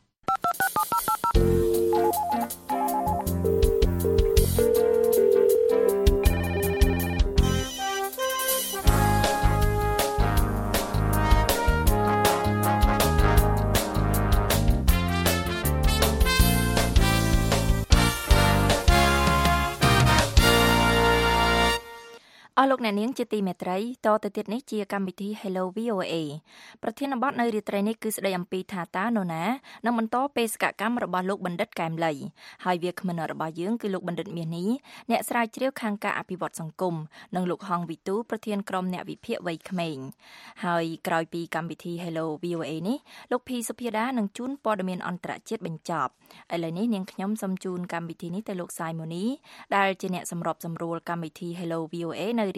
អស់លោកអ្នកនាងជាទីមេត្រីតទៅទៀតនេះជាកម្មវិធី Hello V O A ប្រធានបទនៅរាត្រីនេះគឺស្ដីអំពីថាតើនរណានឹងបន្តបេសកកម្មរបស់លោកបណ្ឌិតកែមលីហើយវាគ្មិនរបស់យើងគឺលោកបណ្ឌិតមាសនេះអ្នកស្រាវជ្រាវខាងការអភិវឌ្ឍសង្គមនិងលោកហងវិទូប្រធានក្រុមអ្នកវិភាគវ័យក្មេងហើយក្រោយពីកម្មវិធី Hello V O A នេះលោកភីសុភាដានឹងជូនព័ត៌មានអន្តរជាតិបញ្ចប់ឥឡូវនេះនាងខ្ញុំសូមជូនកម្មវិធីនេះទៅលោកសាយម៉ូនីដែលជាអ្នកសម្របសម្រួលកម្មវិធី Hello V O A នៅ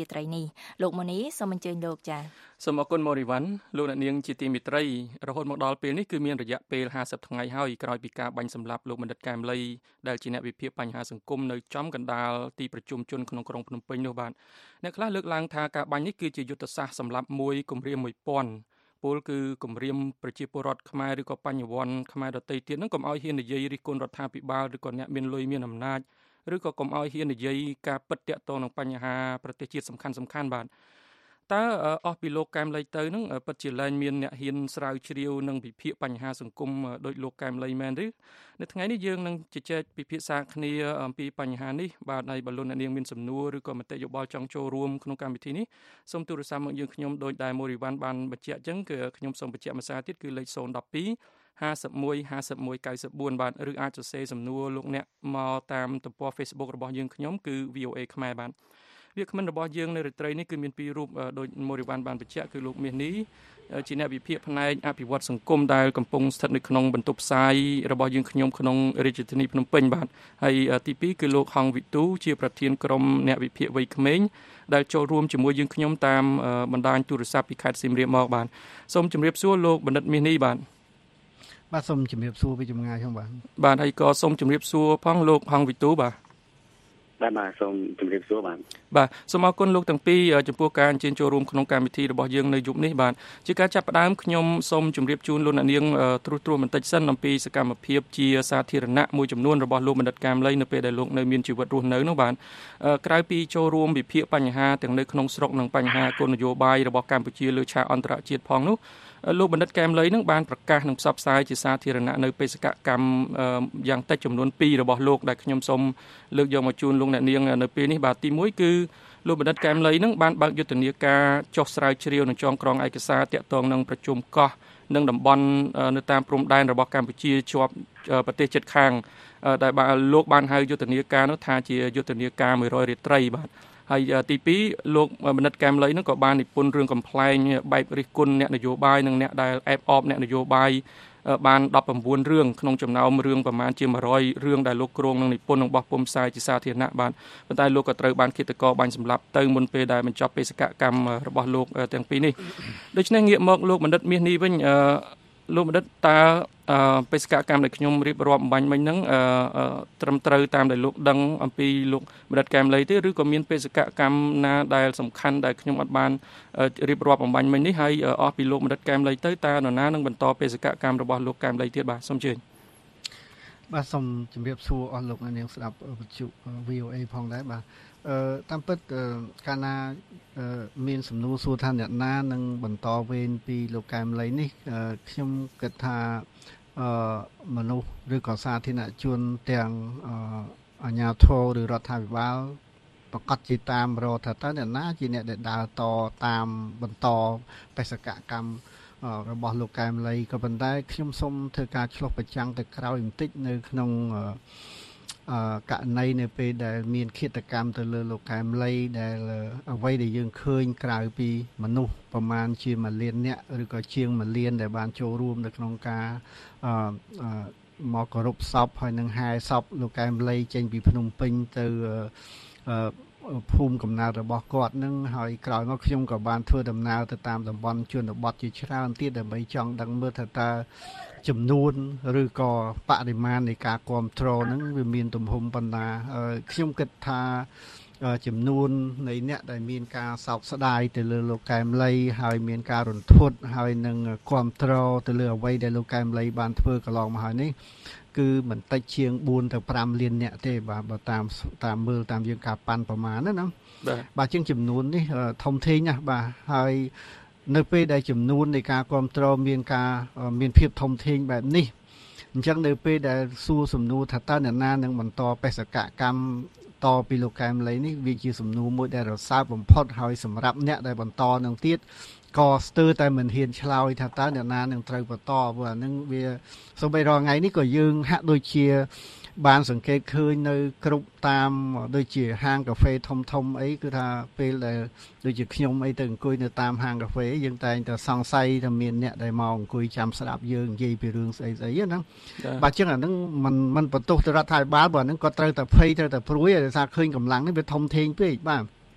រាត្រីនេះលោកម៉ូនីសូមអញ្ជើញលោកចា៎សូមអរគុណម៉ូរីវ៉ាន់លោកអ្នកនាងជាទីមេត្រីរហូតមកដល់ពេលនេះគឺមានរយៈពេលห้าสิบថ្ងៃហើយក្រោយពីការបាញ់សម្លាប់លោកបណ្ឌិតកែមលីដែលជាអ្នកវិភាគបញ្ហាសង្គមនៅចំកណ្ដាលទីប្រជុំជនក្នុងក្រុងភ្នំពេញនោះបាទអ្នកខ្លះលើកឡើងថាការបាញ់នេះគឺជាយុទ្ធសាស្ត្រសម្លាប់មួយគម្រាមមួយពាន់ពលគឺគម្រាមប្រជាពលរដ្ឋខ្មែរឬក៏បញ្ញវន្តខ្មែរដទៃទៀតនឹងកុំឲ្យហ៊ាននិយាយរិះគន់រដ្ឋាភិបាលឬក៏អ្នកមានលុយមានអំណាចឬក៏កុំឲ្យហ៊ាននិយាយការពិតទាក់ទងនឹងបញ្ហាប្រទេសជាតិសំខាន់សំខាន់បាទតើអស់ពីលោកកែមលីទៅនឹងពិតជាលែងមានអ្នកហ៊ានស្រាវជ្រាវនិងវិភាគបញ្ហាសង្គមដោយលោកកែមលីមែនឬនៅថ្ងៃនេះយើងនឹងជជែកពិភាក្សាគ្នាអំពីបញ្ហានេះបាទហើយបើលោកអ្នកនាងមានសំណួរឬក៏មតិយោបល់ចង់ចូលរួមក្នុងកម្មវិធីនេះសូមទូរស័ព្ទមកយើងខ្ញុំដោយដែលម៉ូរីវ៉ាន់បានបញ្ជាក់អញ្ចឹងគឺខ្ញុំសូមបញ្ជាក់មួយសារទៀតគឺលេខศูนย์ หนึ่ง สอง ห้าสิบเอ็ด ห้าสิบเอ็ด เก้าสิบสี่បាទឬអាចសរសេរសំណួរលោកអ្នកមកតាមទំព័រ Facebook របស់យើងខ្ញុំគឺ วี โอ เอ ខ្មែរបាទវាគ្មិនរបស់យើងនៅរាត្រីនេះគឺមានពីររូបដោយម៉ូរីវ៉ាន់បានបញ្ជាក់គឺលោកមាសនេះជាអ្នកវិភាគផ្នែកអភិវឌ្ឍសង្គមដែលកំពុងស្ថិតនៅក្នុងបន្ទប់ផ្សាយរបស់យើងខ្ញុំក្នុងរាជធានីភ្នំពេញបាទហើយទីពីរគឺលោកហងវិទូជាប្រធានក្រុមអ្នកវិភាគវ័យក្មេងដែលចូលរួមជាមួយយើងខ្ញុំតាមបណ្ដាញទូរស័ព្ទពីខេត្តសៀមរាបមកបាទសូមជម្រាបសួរលោកបណ្ឌិតមាសនេះបាទបាទសូមជម្រាបសួរពីចម្ងាយខ្ញុំបាទបាទហើយក៏សូមជម្រាបសួរផងលោកហងវិទូបាទបាទបាទសូមជម្រាបសួរបាទបាទសូមអរគុណលោកទាំងពីរចំពោះការអញ្ជើញចូលរួមក្នុងកម្មវិធីរបស់យើងនៅយប់នេះបាទជាការចាប់ផ្ដើមខ្ញុំសូមជម្រាបជូនលោកអ្នកនាងត្រួសត្រាសបន្តិចសិនអំពីសកម្មភាពជាសាធារណៈមួយចំនួនរបស់លោកបណ្ឌិតកែមលីនៅពេលដែលលោកនៅមានជីវិតរស់នៅនោះបាទក្រៅពីចូលរួមវិភាគបញ្ហាទាំងនៅក្នុងស្រុកនិងបញ្ហាគោលនយោបាយរបស់កម្ពុជាលើឆាកអន្តរជាតិផងនោះលោកបណ្ឌិតកែមលីនឹងបានប្រកាសនិងផ្សព្វផ្សាយជាសាធារណៈនៅបេសកកម្មយ៉ាងតិចចំនួនពីររបស់លោកដែលខ្ញុំសូមលើកយកមកជូនលោកអ្នកនាងនៅពេលនេះបាទទីមួយគឺលោកបណ្ឌិតកែមលីនឹងបានបើកយុទ្ធនាការចុះស្រាវជ្រាវនិងចងក្រងឯកសារទាក់ទងនឹងប្រជុំកោះនិងតំបន់នៅតាមព្រំដែនរបស់កម្ពុជាជាប់ប្រទេសជិតខាងដែលបាទលោកបានហៅយុទ្ធនាការនោះថាជាយុទ្ធនាការមួយរយរាត្រីបាទហើយទីពីរលោកបណ្ឌិតកែមលីនឹងក៏បាននិពន្ធរឿងកំ pl ែងបែបរិះគន់អ្នកនយោបាយនិងអ្នកដែលអែបអបអ្នកនយោបាយបានដប់ប្រាំបួនរឿងក្នុងចំណោមរឿងប្រមាណជាមួយរយរឿងដែលលោកគ្រងនឹងនិពន្ធនឹងបោះពុម្ពផ្សាយជាសាធារណៈបាទប៉ុន្តែលោកក៏ត្រូវបានឃាតករបាញ់សម្លាប់ទៅមុនពេលដែលបញ្ចប់បេសកកម្មរបស់លោកទាំងពីរនេះដូច្នេះងាកមកលោកបណ្ឌិតមាសនេះវិញលោកបណ្ឌិតតើបេសកកម្មដែលខ្ញុំរៀបរាប់អំបញ្ញមិញហ្នឹងត្រឹមត្រូវតាមដែលលោកដឹងអំពីលោកបណ្ឌិតកែមលីទេឬក៏មានបេសកកម្មណាដែលសំខាន់ដែលខ្ញុំអត់បានរៀបរាប់អំបញ្ញមិញនេះហើយអស់ពីលោកបណ្ឌិតកែមលីទៅតើនរណានឹងបន្តបេសកកម្មរបស់លោកកែមលីទៀតបាទសូមជឿបាទសូមជម្រាបសួរអស់លោកអ្នកនាងស្ដាប់វិទ្យុ วี โอ เอ ផងដែរបាទអឺតាមពិតកាលណាមានសំណួរសួរថាអ្នកណានឹងបន្តវេនពីលោកកែមលីនេះខ្ញុំគិតថាអឺមនុស្សឬក៏សាធារណជនទាំងអាជ្ញាធរឬរដ្ឋាភិបាលប្រកាសជាតាមរកថាតើអ្នកណាជាអ្នកដែលដើរតតាមបន្តបេសកកម្មរបស់លោកកែមលីក៏ប៉ុន្តែខ្ញុំសូមធ្វើការឆ្លុះបញ្ចាំងទៅក្រោយបន្តិចនៅក្នុងអឺករណីនៅពេលដែលមានឃាតកម្មទៅលើលោកកែមលីដែលអ្វីដែលយើងឃើញក្រៅពីមនុស្សប្រមាណជាមួយលានអ្នកឬក៏ជាងមួយលានដែលបានចូលរួមនៅក្នុងការអឺមកគោរពសពហើយនឹងហែសពលោកកែមលីចេញពីភ្នំពេញទៅអឺភូមិកំណើតរបស់គាត់នឹងហើយក្រោយមកខ្ញុំក៏បានធ្វើដំណើរទៅតាមតំបន់ជនបទជាច្រើនទៀតដើម្បីចង់ដឹងមើលថាតើចំនួនឬក៏បរិមាណនៃការគ្រប់គ្រងហ្នឹងវាមានទំហំប៉ុណ្ណាខ្ញុំគិតថាចំនួននៃអ្នកដែលមានការសោកស្ដាយទៅលើលោកកែមលីហើយមានការរន្ធត់ហើយនឹងគ្រប់គ្រងទៅលើអ្វីដែលលោកកែមលីបានធ្វើកន្លងមកហើយនេះគឺមិនតិចជាងបួនទៅប្រាំលានអ្នកទេបាទបើតាមតាមមើលតាមយើងការប៉ាន់ប្រមាណណាណាបាទជាងចំនួននេះធំធេងណាស់បាទហើយនៅពេលដែលចំនួននៃការគ្រប់គ្រងមានការមានភាពធំធេងបែបនេះអញ្ចឹងនៅពេលដែលសួរសំណួរថាតើអ្នកណានឹងបន្តបេសកកម្មតពីលោកកែមលីនេះវាជាសំណួរមួយដែលរសើបបំផុតហើយសម្រាប់អ្នកដែលបន្តនឹងទៀតក៏ស្ទើរតែមិនហ៊ានឆ្លើយថាតើអ្នកណានឹងត្រូវបន្តព្រោះអានឹងវាសូម្បីរាល់ថ្ងៃនេះក៏យើងហាក់ដូចជាបានសង្កេតឃើញនៅគ្រប់តាមដូចជាហាងកាហ្វេធំធំអីគឺថាពេលដែលដូចជាខ្ញុំអីទៅអង្គុយនៅតាមហាងកាហ្វេយើងតែងតែសង្ស័យថាមានអ្នកដែលមកអង្គុយចាំស្ដាប់យើងនិយាយពីរឿងស្អីស្អីហ្នឹងបាទចឹងអាហ្នឹងมันมันបន្ទោសទៅរដ្ឋាភិបាលព្រោះអាហ្នឹងគាត់ត្រូវតែភ័យត្រូវតែព្រួយដោយសារឃើញកម្លាំងនេះវាធំធេងពេកបាទ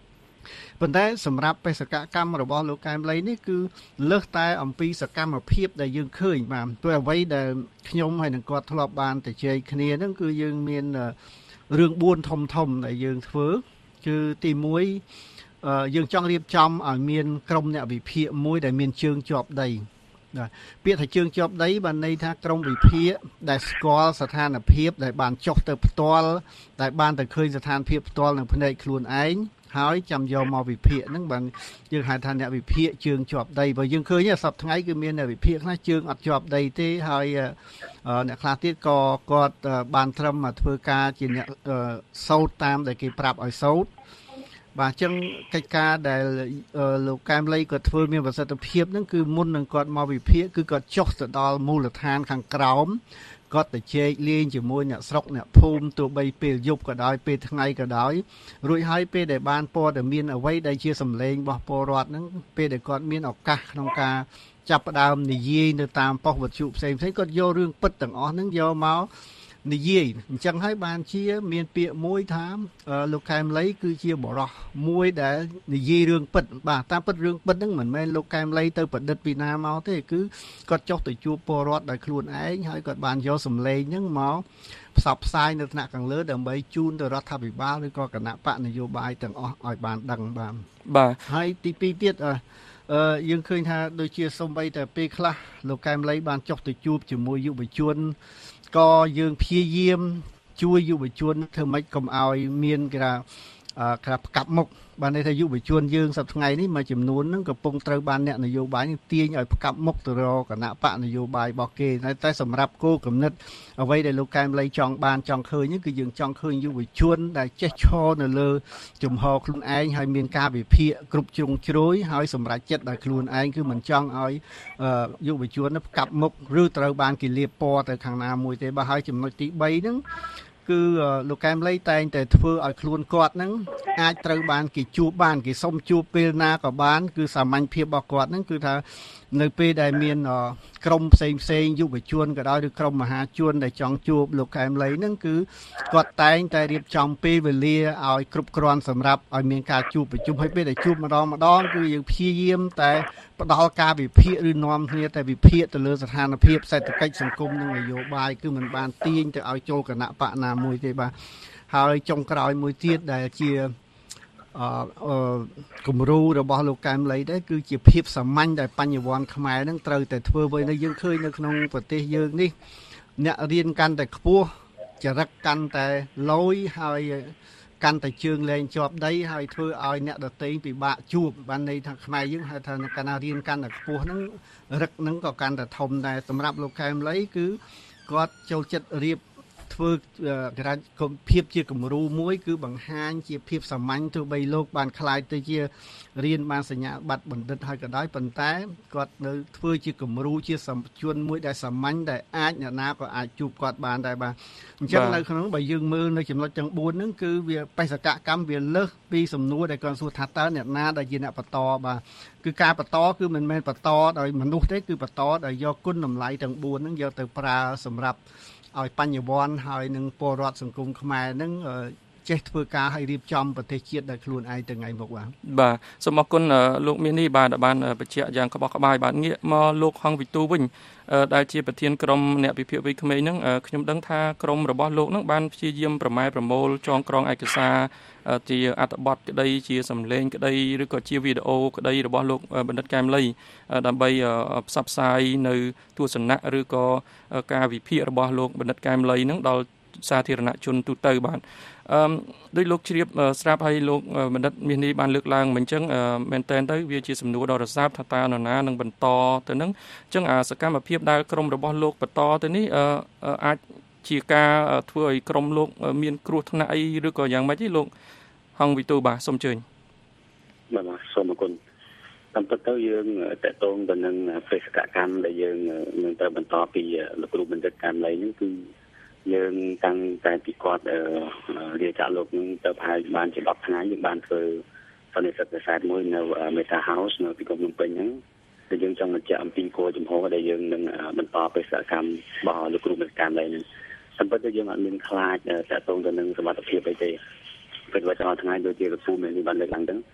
ប៉ុន្តែសម្រាប់បេសកកម្មរបស់លោកកែមលីនេះគឺលើសតែអំពីសកម្មភាពដែលយើងឃើញបាទព្រោះអ្វីដែលខ្ញុំហើយនឹងគាត់ធ្លាប់បានទៅជែកគ្នាហ្នឹងគឺយើងមានរឿងបួនធំធំដែលយើងធ្វើគឺទីមួយយើងចង់រៀបចំឲ្យមានក្រុមអ្នកវិភាគមួយដែលមានជើងជាប់ដីពាក្យថាជើងជាប់ដីបានន័យថាក្រុមវិភាគដែលស្គាល់ស្ថានភាពដែលបានចុះទៅផ្ទាល់ដែលបានទៅឃើញស្ថានភាពផ្ទាល់នៅភ្នែកខ្លួនឯងហើយចាំយកមកវិភាគហ្នឹងបានយើងហៅថាអ្នកវិភាគជើងជាប់ដីបើយើងឃើញសប្តាហ៍ថ្ងៃគឺមានអ្នកវិភាគខ្លះជើងអត់ជាប់ដីទេហើយអ្នកខ្លះទៀតក៏គាត់បានត្រឹមធ្វើការជាអ្នកសូត្រតាមដែលគេប្រាប់ឲ្យសូត្របាទអញ្ចឹងកិច្ចការដែលលោកកែមលីគាត់ធ្វើមានប្រសិទ្ធភាពហ្នឹងគឺមុននឹងគាត់មកវិភាគគឺគាត់ចុះទៅដល់មូលដ្ឋានខាងក្រោមគាត់ទៅជែកលេងជាមួយអ្នកស្រុកអ្នកភូមិទោះបីពេលយប់ក៏ដោយពេលថ្ងៃក៏ដោយរួចហើយពេលដែលបានព័ត៌មានអ្វីដែលជាសម្លេងរបស់ពលរដ្ឋហ្នឹងពេលដែលគាត់មានឱកាសក្នុងការចាប់ផ្ដើមនិយាយនៅតាមប៉ុស្តិ៍វិទ្យុផ្សេងៗគាត់យករឿងពិតទាំងអស់ហ្នឹងយកមកនិយាយអញ្ចឹងហើយបានជាមានពាក្យមួយថាលោកកែមលីគឺជាបរិះមួយដែលនិយាយរឿងពិតបាទតាមពិតរឿងពិតហ្នឹងមិនមែនលោកកែមលីទៅប្រឌិតពីណាមកទេគឺគាត់ចុះទៅជួបពលរដ្ឋដោយខ្លួនឯងហើយគាត់បានយកសម្លេងហ្នឹងមកផ្សព្វផ្សាយនៅថ្នាក់ខាងលើដើម្បីជូនទៅរដ្ឋាភិបាលឬក៏គណៈបកនយោបាយទាំងអស់ឲ្យបានដឹងបាទបាទហើយទីពីរទៀតអឺយើងឃើញថាដូចជាសំបីតែពេលខ្លះលោកកែមលីបានចុះទៅជួបជាមួយយុវជនក៏យើងព្យាយាមជួយយុវជនធ្វើម៉េចកុំឲ្យមានគេថាក្រាបកាប់មុខបានន័យថាយុវជនយើងសប្តាហ៍ថ្ងៃនេះមួយចំនួនហ្នឹងកំពុងត្រូវបានអ្នកនយោបាយទាញឲ្យផ្កាប់មុខទៅរកគណៈបកនយោបាយរបស់គេតែសម្រាប់គោលគំនិតអ្វីដែលលោកកែមលីចង់បានចង់ឃើញគឺយើងចង់ឃើញយុវជនដែលចេះឈរនៅលើជំហរខ្លួនឯងហើយមានការវិភាគគ្រប់ជ្រុងជ្រោយហើយសម្រាប់ចិត្តដល់ខ្លួនឯងគឺមិនចង់ឲ្យយុវជនផ្កាប់មុខឬត្រូវបានគេលាបពណ៌ទៅខាងណាមួយទេបាទហើយចំណុចទីបីហ្នឹងគឺលោកកែមលីតែងតែធ្វើឲ្យខ្លួនគាត់ហ្នឹងអាចត្រូវបានគេជួបបានគេសុំជួបពេលណាក៏បានគឺសាមញ្ញភាពរបស់គាត់ហ្នឹងគឺថានៅពេលដែលមានក្រុមផ្សេងផ្សេងយុវជនក៏ដោយឬក្រុមមហាជនដែលចង់ជួបលោកកែមលីហ្នឹងគឺគាត់តែងតែរៀបចំពេលវេលាឲ្យគ្រប់គ្រាន់សម្រាប់ឲ្យមានការជួបប្រជុំហើយពេលដែលជួបម្ដងម្ដងគឺយើងព្យាយាមតែផ្ដល់ការវិភាគឬនាំគ្នាតែវិភាគទៅលើស្ថានភាពសេដ្ឋកិច្ចសង្គមនិងនយោបាយគឺមិនបានទាញទៅឲ្យចូលគណៈបកណាមួយទេបាទហើយចុងក្រោយមួយទៀតដែលជាអឺគំរូរបស់លោកកែមលីដែរគឺជាភាពសាមញ្ញដែលបញ្ញវន្តខ្មែរនឹងត្រូវតែធ្វើໄວនៅយើងឃើញនៅក្នុងប្រទេសយើងនេះអ្នករៀនកាន់តែខ្ពស់ចរិតកាន់តែលយហើយកាន់តែជើងលែងជាប់ដីហើយធ្វើឲ្យអ្នកដទៃពិបាកជួបបានន័យថាខ្មែរយើងហៅថាកាលណារៀនកាន់តែខ្ពស់ហ្នឹងរឹកហ្នឹងក៏កាន់តែធំដែរសម្រាប់លោកកែមលីគឺគាត់ចូលចិត្តរៀបធ្វើគេថាភាពជាគំរូមួយគឺបង្ហាញជាភាពសាមញ្ញទោះបីលោកបានខ្លាយទៅជារៀនបានសញ្ញាបត្របណ្ឌិតហើយក៏ដោយប៉ុន្តែគាត់នៅធ្វើជាគំរូជាសម្ជនមួយដែលសាមញ្ញដែលអាចអ្នកណាក៏អាចជួបគាត់បានដែរបាទអញ្ចឹងនៅក្នុងបើយើងមើលនៅចំណុចទាំងបួនហ្នឹងគឺវាបេសកកម្មវាលើសពីសំណួរដែលគាត់សួរថាតើអ្នកណាដែលជាអ្នកបន្តបាទគឺការបន្តគឺមិនមែនបន្តដោយមនុស្សទេគឺបន្តដោយយកគុណតម្លៃទាំងបួនហ្នឹងយកទៅប្រើសម្រាប់ឲ្យបញ្ញវន្តហើយនឹងពលរដ្ឋសង្គមខ្មែរនឹងចេះធ្វើការឲ្យរៀបចំប្រទេសជាតិដោយខ្លួនឯងទៅថ្ងៃមុខបាទបាទសូមអរគុណលោកមាននេះបាទបានបញ្ជាក់យ៉ាងក្បោះក្បាយបាទងាកមកលោកហងវិទូវិញដែលជាប្រធានក្រុមអ្នកវិភាគវ័យក្មេងហ្នឹងខ្ញុំដឹងថាក្រុមរបស់លោកហ្នឹងបានព្យាយាមប្រម៉ែប្រមូលចងក្រងឯកសារជាអត្ថបទក្តីជាសម្លេងក្តីឬក៏ជាវីដេអូក្តីរបស់លោកបណ្ឌិតកែមលីដើម្បីផ្សព្វផ្សាយនៅទស្សនៈឬក៏ការវិភាគរបស់លោកបណ្ឌិតកែមលីហ្នឹងដល់សាធារណជនទូទៅបាទអឺដោយលោកជ្រាបស្រាប់ឲ្យលោកបណ្ឌិតមាសនេះបានលើកឡើងមិនអញ្ចឹងមែនតើទៅវាជាសំណួរដ៏រសើបថាតើនរណានឹងបន្តទៅនឹងអញ្ចឹងសកម្មភាពដែលក្រុមរបស់លោកបន្តទៅនេះអាចជាការធ្វើឲ្យក្រុមលោកមានគ្រោះថ្នាក់អីឬក៏យ៉ាងម៉េចទេលោកហងវិទូបាទសូមអញ្ជើញបាទសូមអរគុណតាមពិតទៅយើងតកតងទៅនឹងបេសកកម្មដែលយើងនឹងទៅបន្តពីលោកគ្រូបណ្ឌិតកែមលីនេះគឺយើងតាំងតែពីគាត់រាជការលោកនឹងទៅប្រហែលបានជាដប់ថ្ងៃយើងបានធ្វើសន្និសីទពិសេសមួយនៅ Meta House នៅទីក្រុងភ្នំពេញហ្នឹងដែលយើងចង់បញ្ជាក់អំពីគោលចំហដែលយើងនឹងបន្តបេសកកម្មរបស់លោកគ្រូបណ្ឌិតកែមលីនេះតាមពិតទៅយើងអត់មានខ្លាចតកតងទៅនឹងសមត្ថភាពអីទេពេលវេលាថ្ងៃដូចជាលោកគ្រូមានបានលើកឡើងហ្នឹង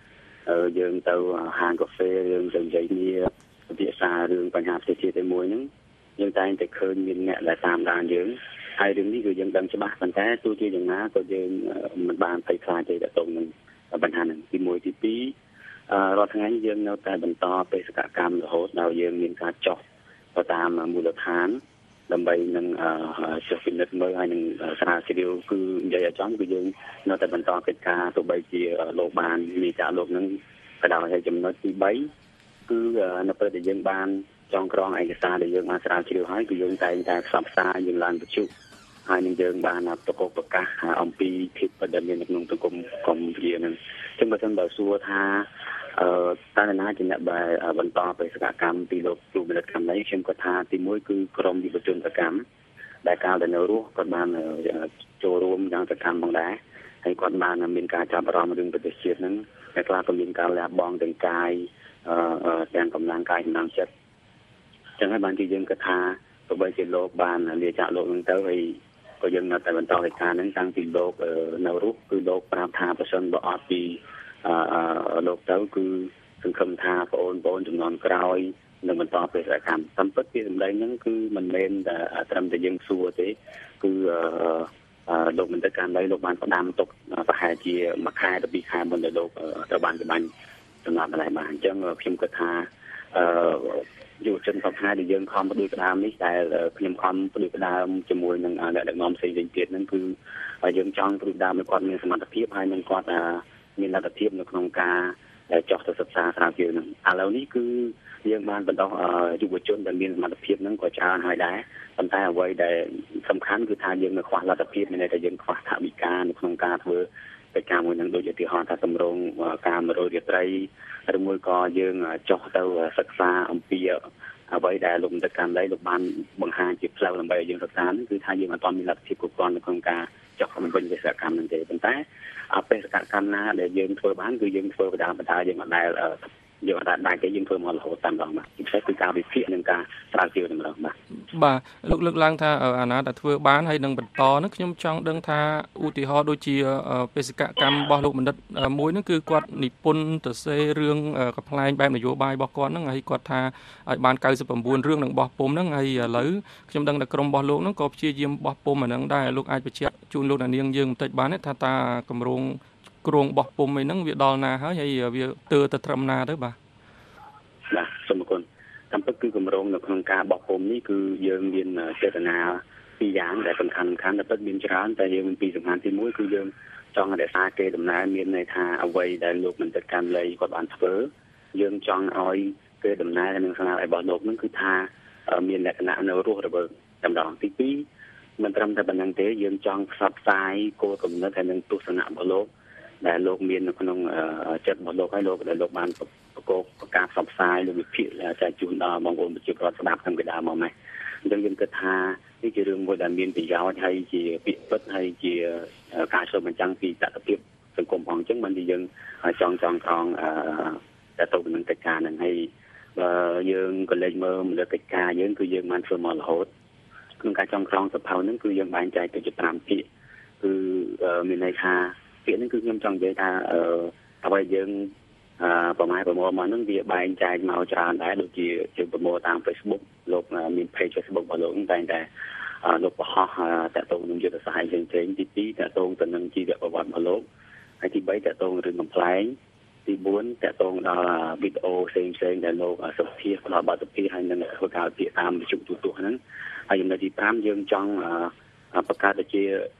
យើងទៅហាងកាហ្វេយើងទៅនិយាយគ្នាពិភាក្សារឿងបញ្ហាផ្សេងៗតែមួយហ្នឹងយើងតែងតែឃើញមានអ្នកដែលតាមដានយើងហើយរឿងនេះគឺយើងដឹងច្បាស់ប៉ុន្តែទោះជាយ៉ាងណាក៏យើងមិនបានភ័យខ្លាចទេទៅទៅនឹងបញ្ហាហ្នឹងទីមួយទីពីររាល់ថ្ងៃយើងនៅតែបន្តបេសកកម្មរហូតដល់យើងមានការចោះទៅតាមមូលដ្ឋានដើម្បីនឹងចុះពិនិត្យមើលហើយនឹងស្រាវជ្រាវគឺនិយាយឲ្យចំគឺយើងនៅតែបន្តកិច្ចការទោះបីជាលោកបានមានការលោកនឹងក៏ដោយហើយចំណុចទីបីគឺនៅពេលដែលយើងបានចងក្រងឯកសារដែលយើងបានស្រាវជ្រាវហើយគឺយើងតែងតែផ្សព្វផ្សាយយើងឡើងបញ្ជូហើយនឹងយើងបានប្រកបប្រកាសអំពីភាពពិតដែលមាននៅក្នុងសង្គមកម្ពុជានឹងចឹងបើសិនបើសួរថាអឺតើណាជាអ្នកដែលបន្តបេសកកម្មពីលោកគ្រូបណ្ឌិតកម្មនេះខ្ញុំគាត់ថាទីមួយគឺក្រមយុវជនសកម្មដែលកាលដែលនៅរស់គាត់បានចូលរួមយ៉ាងសកម្មផងដែរហើយគាត់បានមានការចាប់អារម្មណ៍រឿងប្រទេសជាតិហ្នឹងតែខ្លះក៏មានការលះបង់ទាំងកាយអឺទាំងកម្លាំងកាយកម្លាំងចិត្តចឹងហើយបានជាយើងគិតថាទោះបីជាលោកបានលាចាកលោកនឹងទៅហើយក៏យើងនៅតែបន្តកិច្ចការហ្នឹងតាំងពីលោកនៅរស់គឺលោកប្រាប់ថាប្រសិនបើអត់ពីអឺលោកទៅគឺសង្ឃឹមថាបងអូនបងចំនួនក្រោយនឹងបន្តបេសកកម្មតាមពិតពីសម្ដែងហ្នឹងគឺមិនមែនតែត្រឹមតែយើងសួរទេគឺអឺលោកមិនទៅកាន់ឡើយលោកបានផ្ដាំទុកប្រហែលជាមួយខែទៅពីរខែមុនដែលលោកត្រូវបានច្បាញ់សម្រាប់อะไรបានអញ្ចឹងខ្ញុំគិតថាអឺយុវជនផងដែរដែលយើងខំផ្ដួចផ្ដើមនេះតែខ្ញុំខំផ្ដួចផ្ដើមជាមួយនឹងអ្នកដឹកនាំផ្សេងៗទៀតហ្នឹងគឺយើងចង់ផ្ដួចផ្ដើមឲ្យគាត់មានសមត្ថភាពហើយនឹងគាត់មានលទ្ធភាពនៅក្នុងការចោះទៅសិក្សាស្រាវជ្រាវហ្នឹងឥឡូវនេះគឺយើងបានបណ្ដុះយុវជនដែលមានសមត្ថភាពហ្នឹងក៏ច្រើនហើយដែរប៉ុន្តែអ្វីដែលសំខាន់គឺថាយើងនៅខ្វះលទ្ធភាពមានន័យថាយើងខ្វះថវិកានៅក្នុងការធ្វើកិច្ចការមួយហ្នឹងដូចឧទាហរណ៍ថាសម្រងការមករយរាត្រីឬមួយក៏យើងចោះទៅសិក្សាអំពីអ្វីដែលលោកបណ្ឌិតកម្មដីលោកបានបង្ហាញជាផ្លូវដើម្បីឲ្យយើងសិក្សាហ្នឹងគឺថាយើងអត់មានលទ្ធភាពគ្រប់គ្រាន់នៅក្នុងការចោះបំពេញបេសកកម្មហ្នឹងទេប៉ុន្តែបេសកកម្មណាដែលយើងធ្វើបានគឺយើងធ្វើបណ្ដាបណ្ដាយើងអត់ដែលយើងអត់ដែលគេយើងធ្វើមករហូតតាមដងបាទពិសេសគឺការវិភាគនិងការស្រាវជ្រាវតម្រងបាទបាទលោកលើកឡើងថាអាណាដែលធ្វើបានហើយនឹងបន្តនោះខ្ញុំចង់ដឹងថាឧទាហរណ៍ដូចជាបេសកកម្មរបស់លោកបណ្ឌិតមួយនោះគឺគាត់និពន្ធទៅសេរឿងកំប្លែងបែបនយោបាយរបស់គាត់ហ្នឹងហើយគាត់ថាឲ្យបានកៅសិប៩រឿងនឹងបោះពុំហ្នឹងហើយឥឡូវខ្ញុំដឹងថាក្រុមរបស់លោកហ្នឹងក៏ព្យាយាមបោះពុំអាហ្នឹងដែរលោកអាចបញ្ជាក់ជូនលោកនាងយើងបន្តិចបានទេថាតើគម្រោងគ្រោងបោះពុំអីហ្នឹងវាដល់ណាហើយហើយវាទើទៅត្រឹមណាទៅបាទបាទសូមអរគុណតាមពិតគឺគម្រោងនៅក្នុងការបោះពុំនេះគឺយើងមានចេតនាពីរយ៉ាងដែលសំខាន់សំខាន់តែពិតមានច្រើនតែយើងមានពីរសំខាន់ទីមួយគឺយើងចង់រក្សាគេដំណើរមានន័យថាអ្វីដែលលោកមន្ត្រីកម្មលីគាត់បានធ្វើយើងចង់ឲ្យគេដំណើរនឹងស្នាដៃរបស់លោកហ្នឹងគឺថាមានលក្ខណៈនៅរស់រវើកតម្ដងទីពីរមិនត្រឹមតែប៉ុណ្្នឹងទេយើងចង់ផ្សព្វផ្សាយគោលគំនិតហើយនឹងទស្សនៈរបស់លោកដែលលោកមាននៅក្នុងចិត្តរបស់លោកហើយលោកដែលលោកបានប្រកបការផ្សព្វផ្សាយលោកវិភាគចែកជូនដល់បងប្អូនប្រជាពលរដ្ឋស្ដាប់តាមពីដើមមកម៉េចអញ្ចឹងយើងគិតថានេះជារឿងមួយដែលមានប្រយោជន៍ហើយជាពាក្យពិតហើយជាការឆ្លុះបញ្ចាំងពីតថភាពសង្គមផងអញ្ចឹងបានជាយើងចង់ចង់ត្រង់តែទៅនឹងកិច្ចការហ្នឹងហើយបើយើងក៏លេចមើលមូលកិច្ចការយើងគឺយើងបានធ្វើមករហូតក្នុងការចង់ក្រងសភៅហ្នឹងគឺយើងបែងចែកទៅជាប្រាំភាគគឺមានន័យថាពាក្យហ្នឹងគឺខ្ញុំចង់និយាយថាអ្វីយើងអឺប្រមាណប្រមូលមកហ្នឹងវាបែងចែកមកច្រើនដែរដូចជាជាប្រមូលតាម Facebook លោកមាន page Facebook របស់លោកតែតែលោកបង្ហោះតាក់ទងនឹងយុទ្ធសាស្ត្រផ្សេងៗទីពីរតាក់ទងទៅនឹងជីវប្រវត្តិរបស់លោកហើយទីបីតាក់ទងរឿងកំ pl ែងទីបួនតាក់ទងដល់វីដេអូផ្សេងផ្សេងដែលលោកសុភាផ្ដល់បទពិសោធន៍ហើយនឹងធ្វើការវិភាគតាមវិទ្យុទូរទស្សន៍ហ្នឹងហើយចំណុចទីប្រាំយើងចង់បង្កើតទៅជា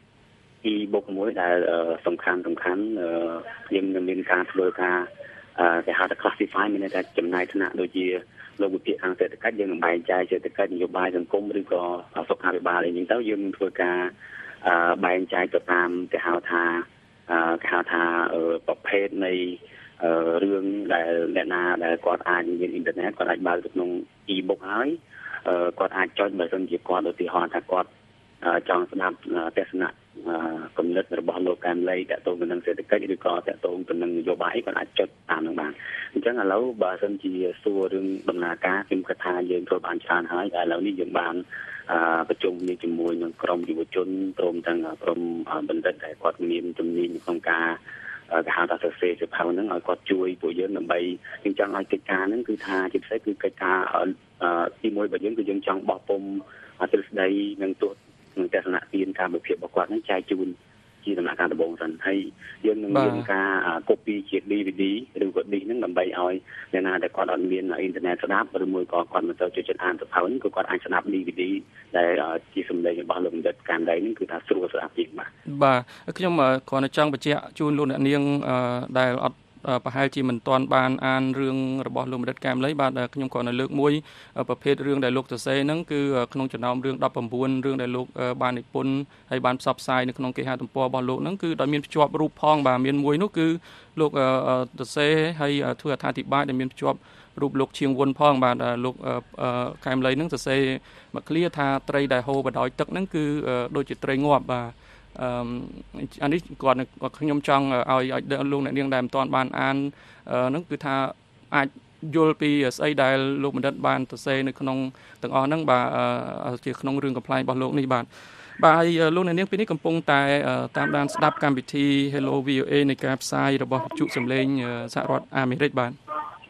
e-book មួយដែលសំខាន់សំខាន់យើងនឹងមានការធ្វើការគេហៅថា classify មានតែចំណាយថ្នាក់ដូចជាលោកវិភាគខាងសេដ្ឋកិច្ចយើងនឹងបែងចែកសេដ្ឋកិច្ចនយោបាយសង្គមឬក៏សុខាភិបាលអីហ្នឹងទៅយើងនឹងធ្វើការបែងចែកទៅតាមគេហៅថាគេហៅថាប្រភេទនៃរឿងដែលអ្នកណាដែលគាត់អាចមានអ៊ីនធឺណិតគាត់អាចបើកទៅក្នុង e-book ហើយគាត់អាចចុចបើសិនជាគាត់ឧទាហរណ៍ថាគាត់ចង់ស្ដាប់ទស្សនៈគំនិតរបស់លោកកែមលីតទៅទៅនឹងសេដ្ឋកិច្ចឬក៏តទៅទៅនឹងនយោបាយគាត់អាចចុចតាមនឹងបានអញ្ចឹងឥឡូវបើសិនជាសួររឿងដំណើរការខ្ញុំគិតថាយើងធ្វើបានច្រើនហើយតែឥឡូវនេះយើងបានប្រជុំគ្នាជាមួយនឹងក្រុមយុវជនព្រមទាំងក្រុមបណ្ឌិតដែលគាត់មានជំនាញក្នុងការគេហៅថាសរសេរសិភៅហ្នឹងឲ្យគាត់ជួយពួកយើងដើម្បីយើងចង់ឲ្យកិច្ចការហ្នឹងគឺថាជាពិសេសគឺកិច្ចការទីមួយរបស់យើងគឺយើងចង់បោះពុំទ្រឹស្ដីនិងទស្សនទស្សនៈទានការវិភាគរបស់គាត់ហ្នឹងចែកជូនជាដំណាក់កាលដំបូងសិនហើយយើងនឹងមានការ copy ជា ឌី វី ឌី ឬក៏ ឌីស ហ្នឹងដើម្បីឲ្យអ្នកណាដែលគាត់អត់មានអ៊ីនធឺណិតស្ដាប់ឬមួយក៏គាត់មិនទៅចូលចិត្តអានសភៅហ្នឹងគឺគាត់អាចស្ដាប់ ឌី វី ឌី ដែលជាសម្លេងរបស់លោកបណ្ឌិតកាំដីហ្នឹងគឺថាស្រួលស្ដាប់ជាងបាទបាទខ្ញុំគ្រាន់តែចង់បញ្ជាក់ជូនលោកអ្នកនាងដែលអត់ប្រហែលជាមិនទាន់បានអានរឿងរបស់លោកបណ្ឌិតកែមលីបាទខ្ញុំគ្រាន់តែលើកមួយប្រភេទរឿងដែលលោកសរសេរហ្នឹងគឺក្នុងចំណោមរឿងដប់ប្រាំបួនរឿងដែលលោកបាននិពន្ធហើយបានផ្សព្វផ្សាយនៅក្នុងគេហទំព័ររបស់លោកហ្នឹងគឺដោយមានភ្ជាប់រូបផងបាទមានមួយនោះគឺលោកសរសេរហើយធ្វើអត្ថាធិប្បាយដែលមានភ្ជាប់រូបលោកឈៀងវុនផងបាទលោកកែមលីហ្នឹងសរសេរមកឃ្លាថាត្រីដែលហូរបដោយទឹកហ្នឹងគឺដូចជាត្រីងាប់បាទអឺអានេះគាត់ខ្ញុំចង់ឲ្យឲ្យលោកអ្នកនាងដែលមិនទាន់បានអានហ្នឹងគឺថាអាចយល់ពីស្អីដែលលោកបណ្ឌិតបានសរសេរនៅក្នុងទាំងអស់ហ្នឹងបាទជាក្នុងរឿងកំប្លែងរបស់លោកនេះបាទបាទហើយលោកអ្នកនាងពេលនេះកំពុងតែតាមដានស្ដាប់កម្មវិធី Hello វី អូ អេ នៃការផ្សាយរបស់វិទ្យុសំឡេងសហរដ្ឋអាមេរិកបាទ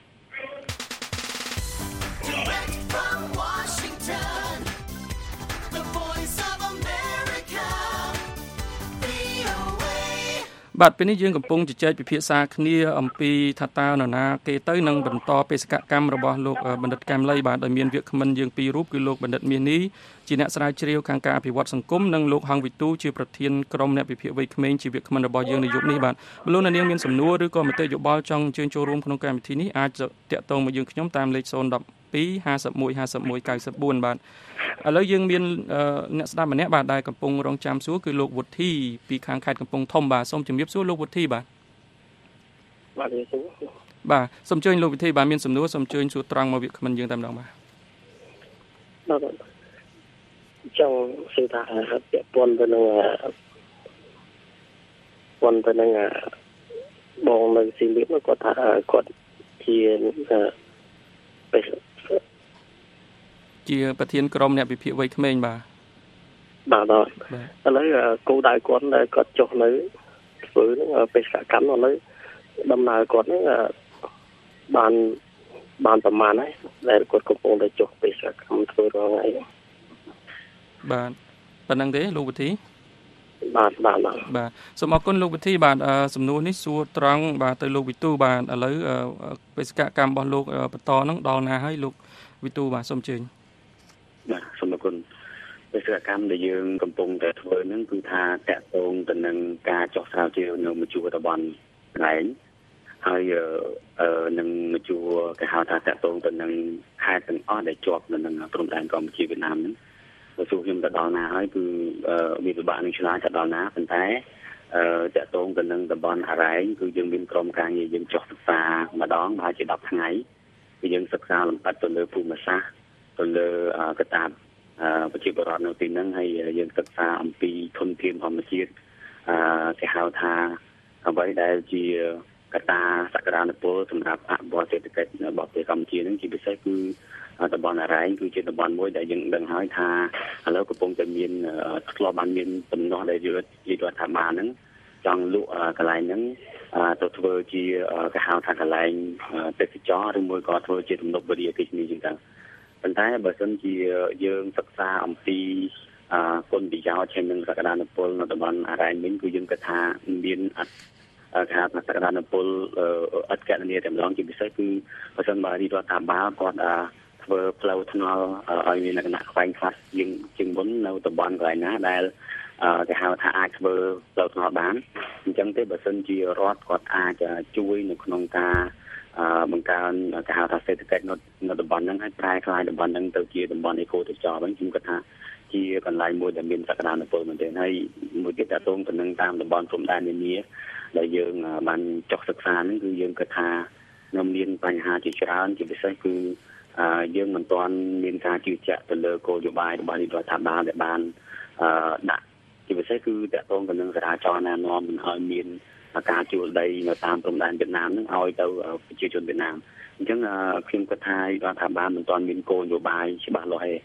បាទពេលនេះយើងកំពុងជជែកពិភាក្សាគ្នាអំពីថាតើនរណាគេទៅនឹងបន្តបេសកកម្មរបស់លោកបណ្ឌិតកែមលីបាទដោយមានវាគ្មិនយើងពីររូបគឺលោកបណ្ឌិតមាសនេះជាអ្នកស្រាវជ្រាវខាងការអភិវឌ្ឍសង្គមនិងលោកហងវិទូជាប្រធានក្រុមអ្នកវិភាគវ័យក្មេងជាវាគ្មិនរបស់យើងនៅយុគនេះបាទបើលោកអ្នកនាងមានសំណួរឬក៏មតិយោបល់ចង់អញ្ជើញចូលរួមក្នុងកម្មវិធីនេះអាចតាក់ទងមកយើងខ្ញុំតាមលេខ 012 51 51 94 បាទឥឡូវយើងមានអ្នកស្ដាប់ម្នាក់បាទដែលកំពុងរងចាំសួរគឺលោកវុធីពីខាងខេត្តកំពង់ធំបាទសូមជម្រាបសួរលោកវុធីបាទបាទជំរាបសួរបាទសូមអញ្ជើញលោកវុធីបាទមានសំណួរសូមអញ្ជើញសួរត្រង់មកវាគ្មិនយើងតែម្ដងបាទបាទចង់សួរថាពាក់ព័ន្ធទៅនឹងព័ន្ធទៅនឹងបងនៅស៊ីលីបគាត់ថាគាត់ជាជាប្រធានក្រុមអ្នកវិភាគវ័យក្មេងបាទបាទបាទឥឡូវគោលដៅគាត់ដែលគាត់ចុះនៅធ្វើនឹងបេសកកម្មនៅដំណើរគាត់ហ្នឹងបានបានប្រមាណហើយដែលគាត់កំពុងតែចុះបេសកកម្មធ្វើរាល់ថ្ងៃបាទប៉ុណ្្នឹងទេលោកវិធីបាទបាទបាទសូមអរគុណលោកវិធីបាទសំណួរនេះសួរត្រង់បាទទៅលោកវិទូបាទឥឡូវបេសកកម្មរបស់លោកបន្តហ្នឹងដល់ណាហើយលោកវិទូបាទសូមអញ្ជើញបាទសូមអរគុណបេសកកម្មដែលយើងកំពុងតែធ្វើហ្នឹងគឺថាតាក់ទងទៅនឹងការចុះស្រាវជ្រាវនៅមជ្ឈដ្ឋានកន្លែងហើយនឹងមជ្ឈគេហៅថាតាក់ទងទៅនឹងខេត្តទាំងអស់ដែលជាប់នៅនឹងព្រំដែនកម្ពុជាវៀតណាមហ្នឹងបើសួរខ្ញុំទៅដល់ណាហើយគឺមានពិបាកនឹងឆ្លើយទៅដល់ណាប៉ុន្តែតាក់ទងទៅនឹងតំបន់អរ៉ែងគឺយើងមានក្រុមការងារយើងចុះសិក្សម្ដងប្រហែលជាដប់ថ្ងៃគឺយើងសិក្សាលម្អិតទៅលើភូមិសាស្ត្រទៅលើកត្តាប្រជាពលរដ្ឋនៅទីហ្នឹងហើយយើងសិក្សាអំពីធនធានធម្មជាតិគេហៅថាអ្វីដែលជាកត្តាសក្តានុពលសម្រាប់អភិវឌ្ឍសេដ្ឋកិច្ចរបស់ប្រទេសកម្ពុជាហ្នឹងជាពិសេសគឺតំបន់អរ៉ែងគឺជាតំបន់មួយដែលយើងដឹងហើយថាឥឡូវកំពុងតែមានធ្លាប់បានមានដំណោះដែលយុទ្ធរដ្ឋាភិបាលហ្នឹងចង់លក់កន្លែងហ្នឹងទៅធ្វើជាគេហៅថាកន្លែងទេសចរឬមួយក៏ធ្វើជាទំនប់វារីអគ្គិសនីជាងទៅប៉ុន្តែបើសិនជាយើងសិក្សាអំពីគុណប្រយោជន៍និងសក្តានុពលនៅតំបន់អរ៉ែងវិញគឺយើងគិតថាមានគេហៅថាសក្តានុពលអត់កណនីតែម្ដងជាពិសេសគឺបើសិនបើរដ្ឋាភិបាលគាត់ធ្វើផ្លូវថ្នល់ឲ្យមានលក្ខណៈខ្វែងខ្វាត់ជាងជាងមុននៅតំបន់កន្លែងណាដែលគេហៅថាអាចធ្វើផ្លូវថ្នល់បានអញ្ចឹងទេបើសិនជារដ្ឋគាត់អាចជួយនៅក្នុងការបង្កើនគេហៅថាសេដ្ឋកិច្ចនៅតំបន់ហ្នឹងឲ្យប្រែក្លាយតំបន់ហ្នឹងទៅជាតំបន់អេកូទេសចរវិញខ្ញុំគិតថាជាកន្លែងមួយដែលមានសក្តានុពលមែនទែនហើយមួយទៀតតទៅនឹងតាមតំបន់ព្រំដែននានាដែលយើងបានចុះសិក្សាហ្នឹងគឺយើងគិតថានៅមានបញ្ហាជាច្រើនជាពិសេសគឺយើងមិនទាន់មានការជឿជាក់ទៅលើគោលនយោបាយរបស់រដ្ឋាភិបាលដែលបានដាក់ជាពិសេសគឺតទៅនឹងចរាចរណ៍ណែនាំមិនឲ្យមានការជួលដីនៅតាមព្រំដែនវៀតណាមនឹងឲ្យទៅប្រជាជនវៀតណាមអញ្ចឹងខ្ញុំគិតថារដ្ឋាភិបាលមិនទាន់មានគោលនយោបាយច្បាស់លាស់ទេ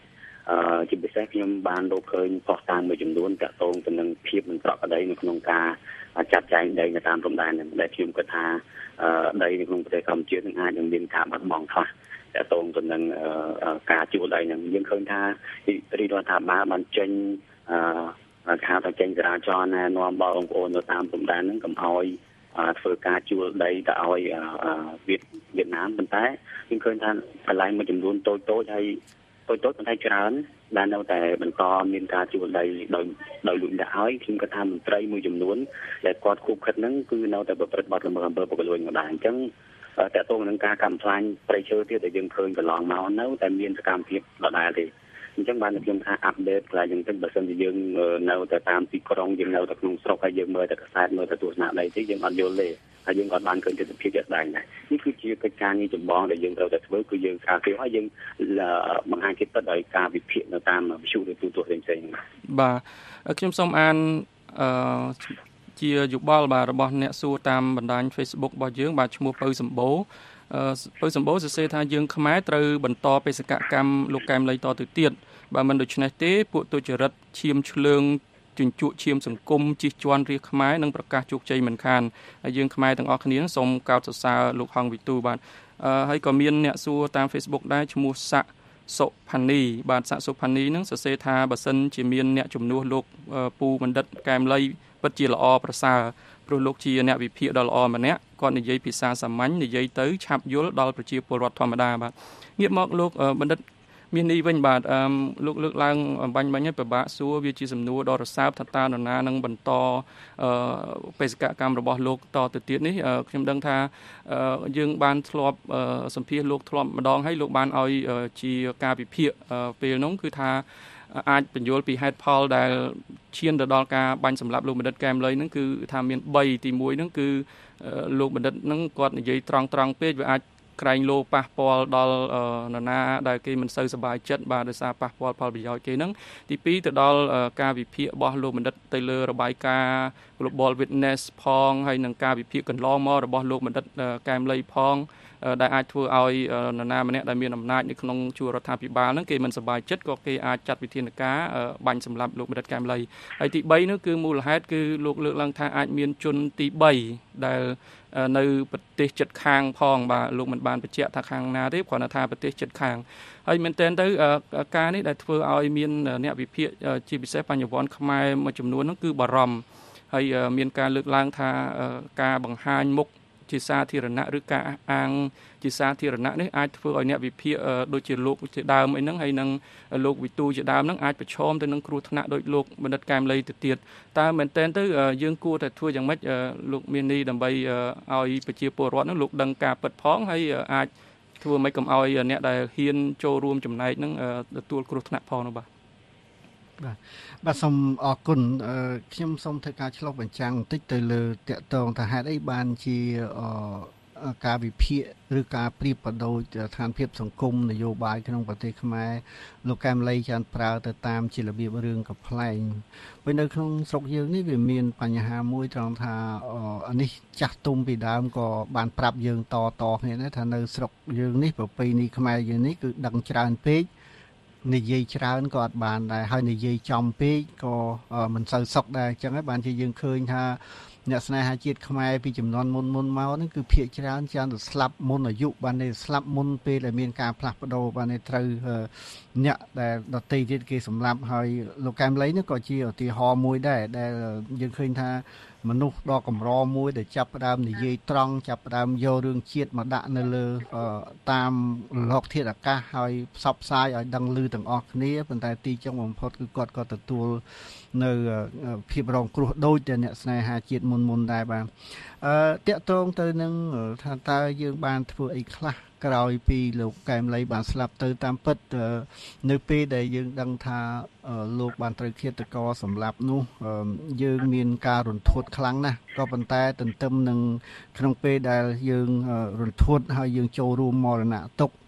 អឺជាពិសេសខ្ញុំបានរកឃើញផុសតាងមួយចំនួនតាក់ទងទៅនឹងភាពមិនប្រក្រតីនៅក្នុងការចាត់ចែងដីនៅតាមព្រំដែនដែលខ្ញុំគិតថាដីនៅក្នុងប្រទេសកម្ពុជានឹងអាចនឹងមានការបាត់បង់ខ្លះតាក់ទងទៅនឹងការជួលដីនឹងយើងឃើញថារាជរដ្ឋាភិបាលបានចេញអឺគេហៅថាចេញចរាចរណ៍ណែនាំបងប្អូននៅតាមព្រំដែនហ្នឹងកុំឲ្យធ្វើការជួលដីទៅឲ្យវៀតវៀតណាមប៉ុន្តែយើងឃើញថាកន្លែងមួយចំនួនតូចតូចហើយតូចតូចប៉ុន្តែច្រើនដែលនៅតែបន្តមានការជួលដីដោយដោយលួចដាក់ឲ្យខ្ញុំគិតថាមន្ត្រីមួយចំនួនដែលគាត់គូបខិតហ្នឹងគឺនៅតែប្រព្រឹត្តបទល្មើសអំពើពុករលួយនៅដែរអញ្ចឹងតើតើនឹងការកាំផ្លាញ់ព្រៃឈើទៀតដែលយើងឃើញកន្លងមកនៅតែមានសកម្មភាពដដែលទេអញ្ចឹងបានខ្ញុំថាអាប់ដេតខ្លះយ៉ាងតិចបើសិនជាយើងនៅតែតាមទីក្រុងយើងនៅតែក្នុងស្រុកហើយយើងមើលតែខ្សែមើលតែទស្សនៈដីទេយើងអត់យល់ទេហើយយើងអត់បានឃើញទស្សនវិជ្ជាដែរនេះគឺជាកិច្ចការងារចម្បងដែលយើងត្រូវតែធ្វើគឺយើងការពារហើយយើងបង្ហាញចិត្តដោយការវិភាគនៅតាមវិទ្យុឬទូរទស្សន៍ផ្សេងៗបាទខ្ញុំសូមអានអឺជាយោបល់បាទរបស់អ្នកសួរតាមបណ្ដាញ Facebook របស់យើងបាទឈ្មោះពៅសម្បូរពៅសម្បូរសរសេរថាយើងខ្មែរត្រូវបន្តបេសកកម្មលោកកែមលីតទៅទៀតបើមិនដូច្នេះទេពួកទុច្ចរិតឈាមឆ្លើងជញ្ជក់ឈាមសង្គមជិះជាន់រាជខ្មែរនឹងប្រកាសជោគជ័យមិនខានហើយយើងខ្មែរទាំងអស់គ្នាសូមកោតសរសើរលោកហងវិទូបាទហើយក៏មានអ្នកសួរតាម Facebook ដែរឈ្មោះសាក់សុផានីបាទសាក់សុផានីនឹងសរសេរថាបើសិនជាមានអ្នកជំនួសលោកពូបណ្ឌិតកែមលីពិតជាល្អប្រសើរព្រោះលោកជាអ្នកវិភាគដ៏ល្អម្នាក់គាត់និយាយភាសាសាមញ្ញនិយាយទៅឆាប់យល់ដល់ប្រជាពលរដ្ឋធម្មតាបាទងាកមកលោកបណ្ឌិតមាននេះវិញបាទអឺលោកលើកឡើងបាញ់បាញ់ឲ្យពិបាកសួរវាជាសំណួរដ៏រសើបថាតើនរណានឹងបន្តអឺបេសកកម្មរបស់លោកតទៅទៀតនេះខ្ញុំដឹងថាយើងបានធ្លាប់សម្ភាសលោកធ្លាប់ម្ដងហើយលោកបានឲ្យជាការវិភាគពេលនោះគឺថាអាចបញ្យល់ពីហេតុផលដែលឈានទៅដល់ការបាញ់សម្លាប់លោកបណ្ឌិតកែមលីហ្នឹងគឺថាមានបីទីមួយហ្នឹងគឺលោកបណ្ឌិតហ្នឹងគាត់និយាយត្រង់ត្រង់ពេកវាអាចក្រែងលោប៉ះពាល់ដល់នរណាដែលគេមិនសូវសប្បាយចិត្តបាទដោយសារប៉ះពាល់ផលប្រយោជន៍គេហ្នឹងទីពីរទៅដល់ការវិភាគរបស់លោកបណ្ឌិតទៅលើរបាយការណ៍ Global Witness ផងហើយនឹងការវិភាគកន្លងមករបស់លោកបណ្ឌិតកែមលីផងដែលអាចធ្វើឲ្យនរណាម្នាក់ដែលមានអំណាចនៅក្នុងជួររដ្ឋាភិបាលហ្នឹងគេមិនសប្បាយចិត្តក៏គេអាចចាត់វិធានការបាញ់សម្លាប់លោកបណ្ឌិតកែមលីហើយទីបីនោះគឺមូលហេតុគឺលោកលើកឡើងថាអាចមានជនទីបីដែលនៅប្រទេសជិតខាងផងបាទលោកមិនបានបញ្ជាក់ថាខាងណាទេគ្រាន់តែថាប្រទេសជិតខាងហើយមែនតើទៅការនេះដែលធ្វើឲ្យមានអ្នកវិភាគជាពិសេសបញ្ញវន្តខ្មែរមួយចំនួនហ្នឹងគឺបារម្ភហើយមានការលើកឡើងថាការបង្ហាញមុខជាសាធារណៈឬការអះអាងជាសាធារណៈនេះអាចធ្វើឲ្យអ្នកវិភាគដូចជាលោកជាដើមអីហ្នឹងហើយនឹងលោកវិទូជាដើមហ្នឹងអាចប្រឈមទៅនឹងគ្រោះថ្នាក់ដោយលោកបណ្ឌិតកែមលីទៅទៀតតើមែនតើទៅយើងគួរតែធ្វើយ៉ាងម៉េចលោកមាននេះដើម្បីឲ្យប្រជាពលរដ្ឋហ្នឹងលោកដឹងការពិតផងហើយអាចធ្វើម៉េចកុំឲ្យអ្នកដែលហ៊ានចូលរួមចំណែកហ្នឹងទទួលគ្រោះថ្នាក់ផងនោះបាទបាទបាទសូមអរគុណខ្ញុំសូមធ្វើការឆ្លុះបញ្ចាំងបន្តិចទៅលើតកតងថាហេតុអីបានជាការវិភាគឬការប្រៀបប្រដូចស្ថានភាពសង្គមនយោបាយក្នុងប្រទេសខ្មែរលោកកែមលីចាន់ប្រើទៅតាមជារបៀបរឿងកំ pl ែងពេលនៅក្នុងស្រុកយើងនេះវាមានបញ្ហាមួយត្រង់ថាអានេះចាស់ទុំពីដើមក៏បានប្រាប់យើងតតគ្នាដែរថានៅស្រុកយើងនេះប្រពៃណីខ្មែរយើងនេះគឺដឹងច្រើនពេកនិយាយច្រើនក៏អត់បានដែរហើយនិយាយចំពេកក៏មិនសូវសុខដែរអញ្ចឹងហើយបានជាយើងឃើញថាអ្នកស្នេហាជាតិខ្មែរពីចំនួនមុនមុនមកហ្នឹងគឺភាគច្រើនច្រើនទៅស្លាប់មុនអាយុបាននេះស្លាប់មុនពេលដែលមានការផ្លាស់ប្ដូរបាននេះត្រូវអ្នកដែលដតីទៀតគេសម្លាប់ហើយលោកកែមលីនេះក៏ជាឧទាហរណ៍មួយដែរដែលយើងឃើញថាមនុស្សដ៏កម្រមួយដែលចាប់ផ្ដើមនិយាយត្រង់ចាប់ផ្ដើមយករឿងជាតិមកដាក់នៅលើតាមលោកធាតុអាកាសហើយផ្សព្វផ្សាយឲ្យដឹងឮទាំងអស់គ្នាប៉ុន្តែទីចុងបំផុតគឺគាត់ក៏ទទួលនៅភាពរងគ្រោះដូចតែអ្នកស្នេហាជាតិមុនមុនដែរបាទអឺតាក់ទងទៅនឹងថាតើយើងបានធ្វើអីខ្លះក្រោយពីលោកកែមលីបានស្លាប់ទៅតាមពិតនៅពេលដែលយើងដឹងថាលោកបានត្រូវឃាតករសម្លាប់នោះយើងមានការរន្ធត់ខ្លាំងណាស់ក៏ប៉ុន្តែទន្ទឹមនឹងក្នុងពេលដែលយើងរន្ធត់ហើយយើងចូលរួមមរណទុក្ខ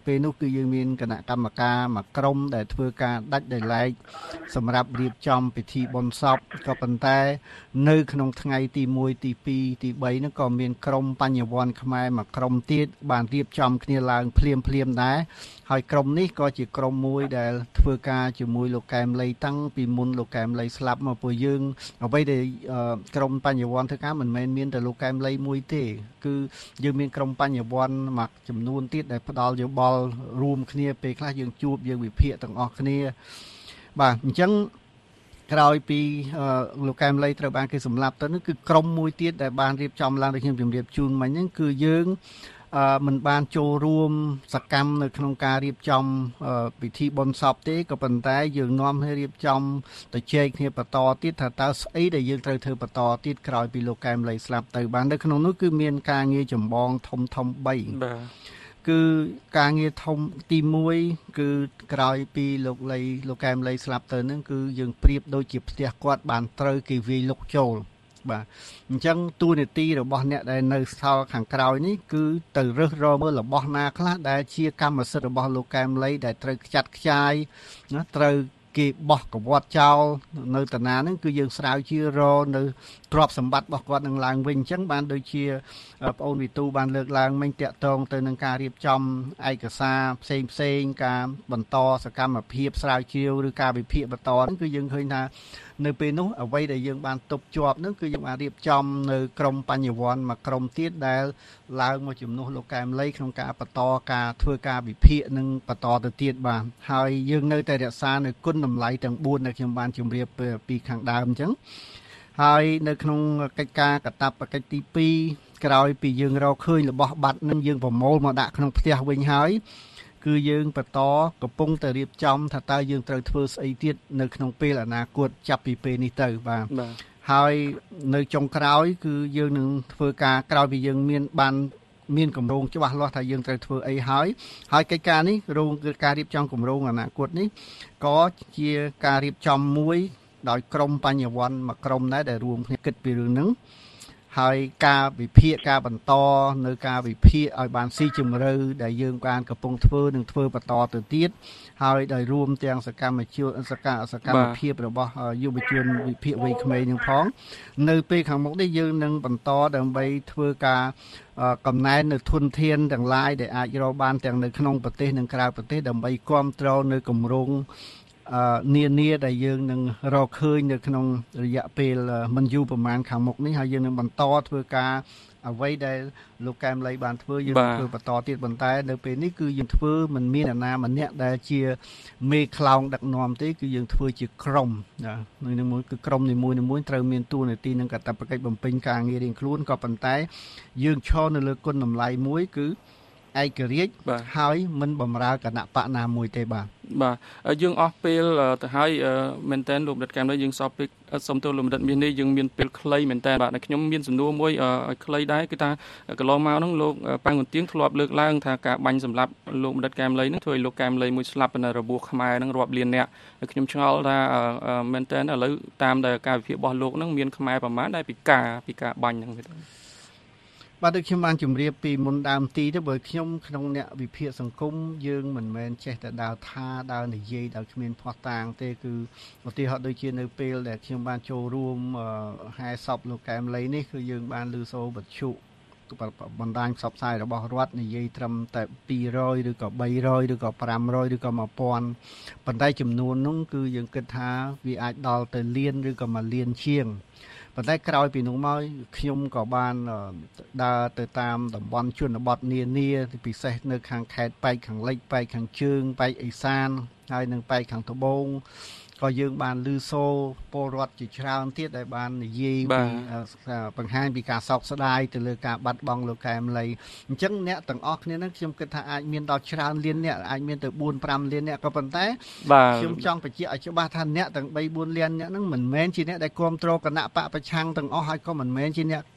ពេលនោះគឺយើងមានគណៈកម្មការមួយក្រុមដែលធ្វើការដាច់ដោយឡែកសម្រាប់រៀបចំពិធីបុណ្យសពក៏ប៉ុន្តែនៅក្នុងថ្ងៃទីមួយទីពីរទីបីនោះក៏មានក្រុមបញ្ញវន្តខ្មែរមួយក្រុមទៀតបានរៀបចំគ្នាឡើងភ្លាមភ្លាមដែរហើយក្រុមនេះក៏ជាក្រុមមួយដែលធ្វើការជាមួយលោកកែមលីតាំងពីមុនលោកកែមលីស្លាប់មកពួកយើងអ្វីដែលក្រុមបញ្ញវន្តធ្វើការមិនមែនមានតែលោកកែមលីមួយទេគឺយើងមានក្រុមបញ្ញវន្តមួយចំនួនទៀតដែលផ្ដល់យោបល់រួមគ្នាពេលខ្លះយើងជួបយើងវិភាគទាំងអស់គ្នាបាទអញ្ចឹងក្រោយពីលោកកែមលីត្រូវបានគេសម្លាប់ទៅនោះគឺក្រុមមួយទៀតដែលបានរៀបចំឡើងដូចខ្ញុំជម្រាបជូនមិញហ្នឹងគឺយើងអឺមិនបានចូលរួមសកម្មនៅក្នុងការរៀបចំពិធីបុណ្យសពទេក៏ប៉ុន្តែយើងនាំឲ្យរៀបចំទៅជែកគ្នាបន្តទៀតថាតើស្អីដែលយើងត្រូវធ្វើបន្តទៀតក្រោយពីលោកកែមលីស្លាប់ទៅបាននៅក្នុងនោះគឺមានការងារចម្បងធំធំបីបាទគឺការងារធំទីមួយគឺក្រោយពីលោកលីលោកកែមលីស្លាប់ទៅនឹងគឺយើងប្រៀបដូចជាផ្ទះគាត់បានត្រូវគេវាយលុកចូលបាទអញ្ចឹងតួនាទីរបស់អ្នកដែលនៅសល់ខាងក្រោយនេះគឺទៅរើសរកមើលរបស់ណាខ្លះដែលជាកម្មសិទ្ធិរបស់លោកកែមលីដែលត្រូវខ្ចាត់ខ្ចាយណាត្រូវគេបោះកវត្តចោលនៅតាណាហ្នឹងគឺយើងស្រាវជ្រាវរកនៅទ្រព្យសម្បត្តិរបស់គាត់នឹងឡើងវិញអញ្ចឹងបានដូចជាប្អូនវិទូបានលើកឡើងមិញតាក់ទងទៅនឹងការរៀបចំឯកសារផ្សេងផ្សេងការបន្តសកម្មភាពស្រាវជ្រាវឬការវិភាគបន្តហ្នឹងគឺយើងឃើញថានៅពេលនោះអ្វីដែលយើងបានទប់ជាប់ហ្នឹងគឺយើងបានរៀបចំនៅក្រុមបញ្ញវន្តមួយក្រុមទៀតដែលឡើងមកជំនួសលោកកែមលីក្នុងការបន្តការធ្វើការវិភាគនិងបន្តទៅទៀតបាទហើយយើងនៅតែរក្សានៅគុណតម្លៃទាំងបួនដែលខ្ញុំបានជម្រាបពីខាងដើមអញ្ចឹងហើយនៅក្នុងកិច្ចការកាតព្វកិច្ចទីពីរក្រោយពីយើងរកឃើញរបស់បាត់នឹងយើងប្រមូលមកដាក់ក្នុងផ្ទះវិញហើយគឺយើងបន្តកំពុងតែរៀបចំថាតើយើងត្រូវធ្វើស្អីទៀតនៅក្នុងពេលអនាគតចាប់ពីពេលនេះទៅបាទហើយនៅចុងក្រោយគឺយើងនឹងធ្វើការក្រោយពីយើងមានបានមានគម្រោងច្បាស់លាស់ថាយើងត្រូវធ្វើអីហើយហើយកិច្ចការនេះរោងគឺការរៀបចំគម្រោងអនាគតនេះក៏ជាការរៀបចំមួយដោយក្រុមបញ្ញវន្តមួយក្រុមដែរដែលរួមគ្នាគិតពីរឿងហ្នឹងហើយការវិភាគការបន្តនៅការវិភាគឲ្យបានស៊ីជម្រៅដែលយើងបានកំពុងធ្វើនឹងធ្វើបន្តទៅទៀតហើយដោយរួមទាំងសកម្មជនសកម្មសកម្មភាពរបស់យុវជនវិភាគវ័យក្មេងនឹងផងនៅពេលខាងមុខនេះយើងនឹងបន្តដើម្បីធ្វើការកំណែននៅធនធានទាំងឡាយដែលអាចរកបានទាំងនៅក្នុងប្រទេសនិងក្រៅប្រទេសដើម្បីគ្រប់គ្រងនៅគម្រោងនានាដែលយើងនឹងរកឃើញនៅក្នុងរយៈពេលមិនយូរប្រហែលខាងមុខនេះហើយយើងនឹងបន្តធ្វើការអ្វីដែលលោកកែមលីបានធ្វើយើងធ្វើបន្តទៀតប៉ុន្តែនៅពេលនេះគឺយើងធ្វើមិនមានអ្នកណាម្នាក់ដែលជាមេខ្លោងដឹកនាំទេគឺយើងធ្វើជាក្រុមណានៅមួយគឺក្រុមនីមួយៗត្រូវមានតួនាទីនិងកាតព្វកិច្ចបំពេញការងាររៀងខ្លួនក៏ប៉ុន្តែយើងឈរនៅលើគុណតម្លៃមួយគឺឯករាជ្យហើយមិនបំរើគណៈបកណាមួយទេបាទបាទយើងអស់ពេលទៅហើយមែនតើលោកបណ្ឌិតកែមលីយើងសពពេលសុំទោសលោកបណ្ឌិតមាននេះយើងមានពេលខ្លីមែនតើបាទខ្ញុំមានសំណួរមួយឲ្យខ្លីដែរគឺថាកន្លងមកហ្នឹងលោកប៉ាងគុនទៀងធ្លាប់លើកឡើងថាការបាញ់សម្លាប់លោកបណ្ឌិតកែមលីហ្នឹងធ្វើឲ្យលោកកែមលីមួយស្លាប់នៅរបួសខ្មែរហ្នឹងរាប់លានអ្នកខ្ញុំឆ្ងល់ថាមែនតើឥឡូវតាមដែលការវិភាគរបស់លោកហ្នឹងមានខ្មែរប្រមាណដែលពិការពីការបាញ់ហ្នឹងទេបាទដូចខ្ញុំបានជម្រាបពីមុនដើមទីទៅបើខ្ញុំក្នុងអ្នកវិភាគសង្គមយើងមិនមែនចេះតែដើរថាដើរនិយាយដោយគ្មានភ័ស្តុតាងទេគឺឧទាហរណ៍ដូចជានៅពេលដែលខ្ញុំបានចូលរួមហែសពលោកកែមលីនេះគឺយើងបានលើសូវត្ថុបណ្ដាញផ្សព្វផ្សាយរបស់រដ្ឋនិយាយត្រឹមតែពីររយឬក៏បីរយឬក៏ប្រាំរយឬក៏មួយពាន់ប៉ុន្តែចំនួននោះគឺយើងគិតថាវាអាចដល់ទៅលានឬក៏មួយលានជាងប៉ុន្តែក្រោយពីនោះមកខ្ញុំក៏បានដើរទៅតាមតំបន់ជនបទនានាពិសេសនៅខាងខេត្តប៉ែកខាងលិចប៉ែកខាងជើងប៉ែកឦសានហើយនិងប៉ែកខាងត្បូងក៏យើងបានឮសូរពលរដ្ឋជាច្រើនទៀតដែលបាននិយាយពីបង្ហាញពីការសោកស្ដាយទៅលើការបាត់បង់លោកកែមលីអញ្ចឹងអ្នកទាំងអស់គ្នានឹងខ្ញុំគិតថាអាចមានដល់ច្រើនលានអ្នកអាចមានទៅបួនប្រាំលានអ្នកក៏ប៉ុន្តែខ្ញុំចង់បញ្ជាក់ឲ្យច្បាស់ថាអ្នកទាំងបីបួនលានអ្នកហ្នឹងមិនមែនជាអ្នកដែលគ្រប់គ្រងគណៈបកប្រឆាំងទាំងអស់ហើយក៏មិនមែនជាអ្នក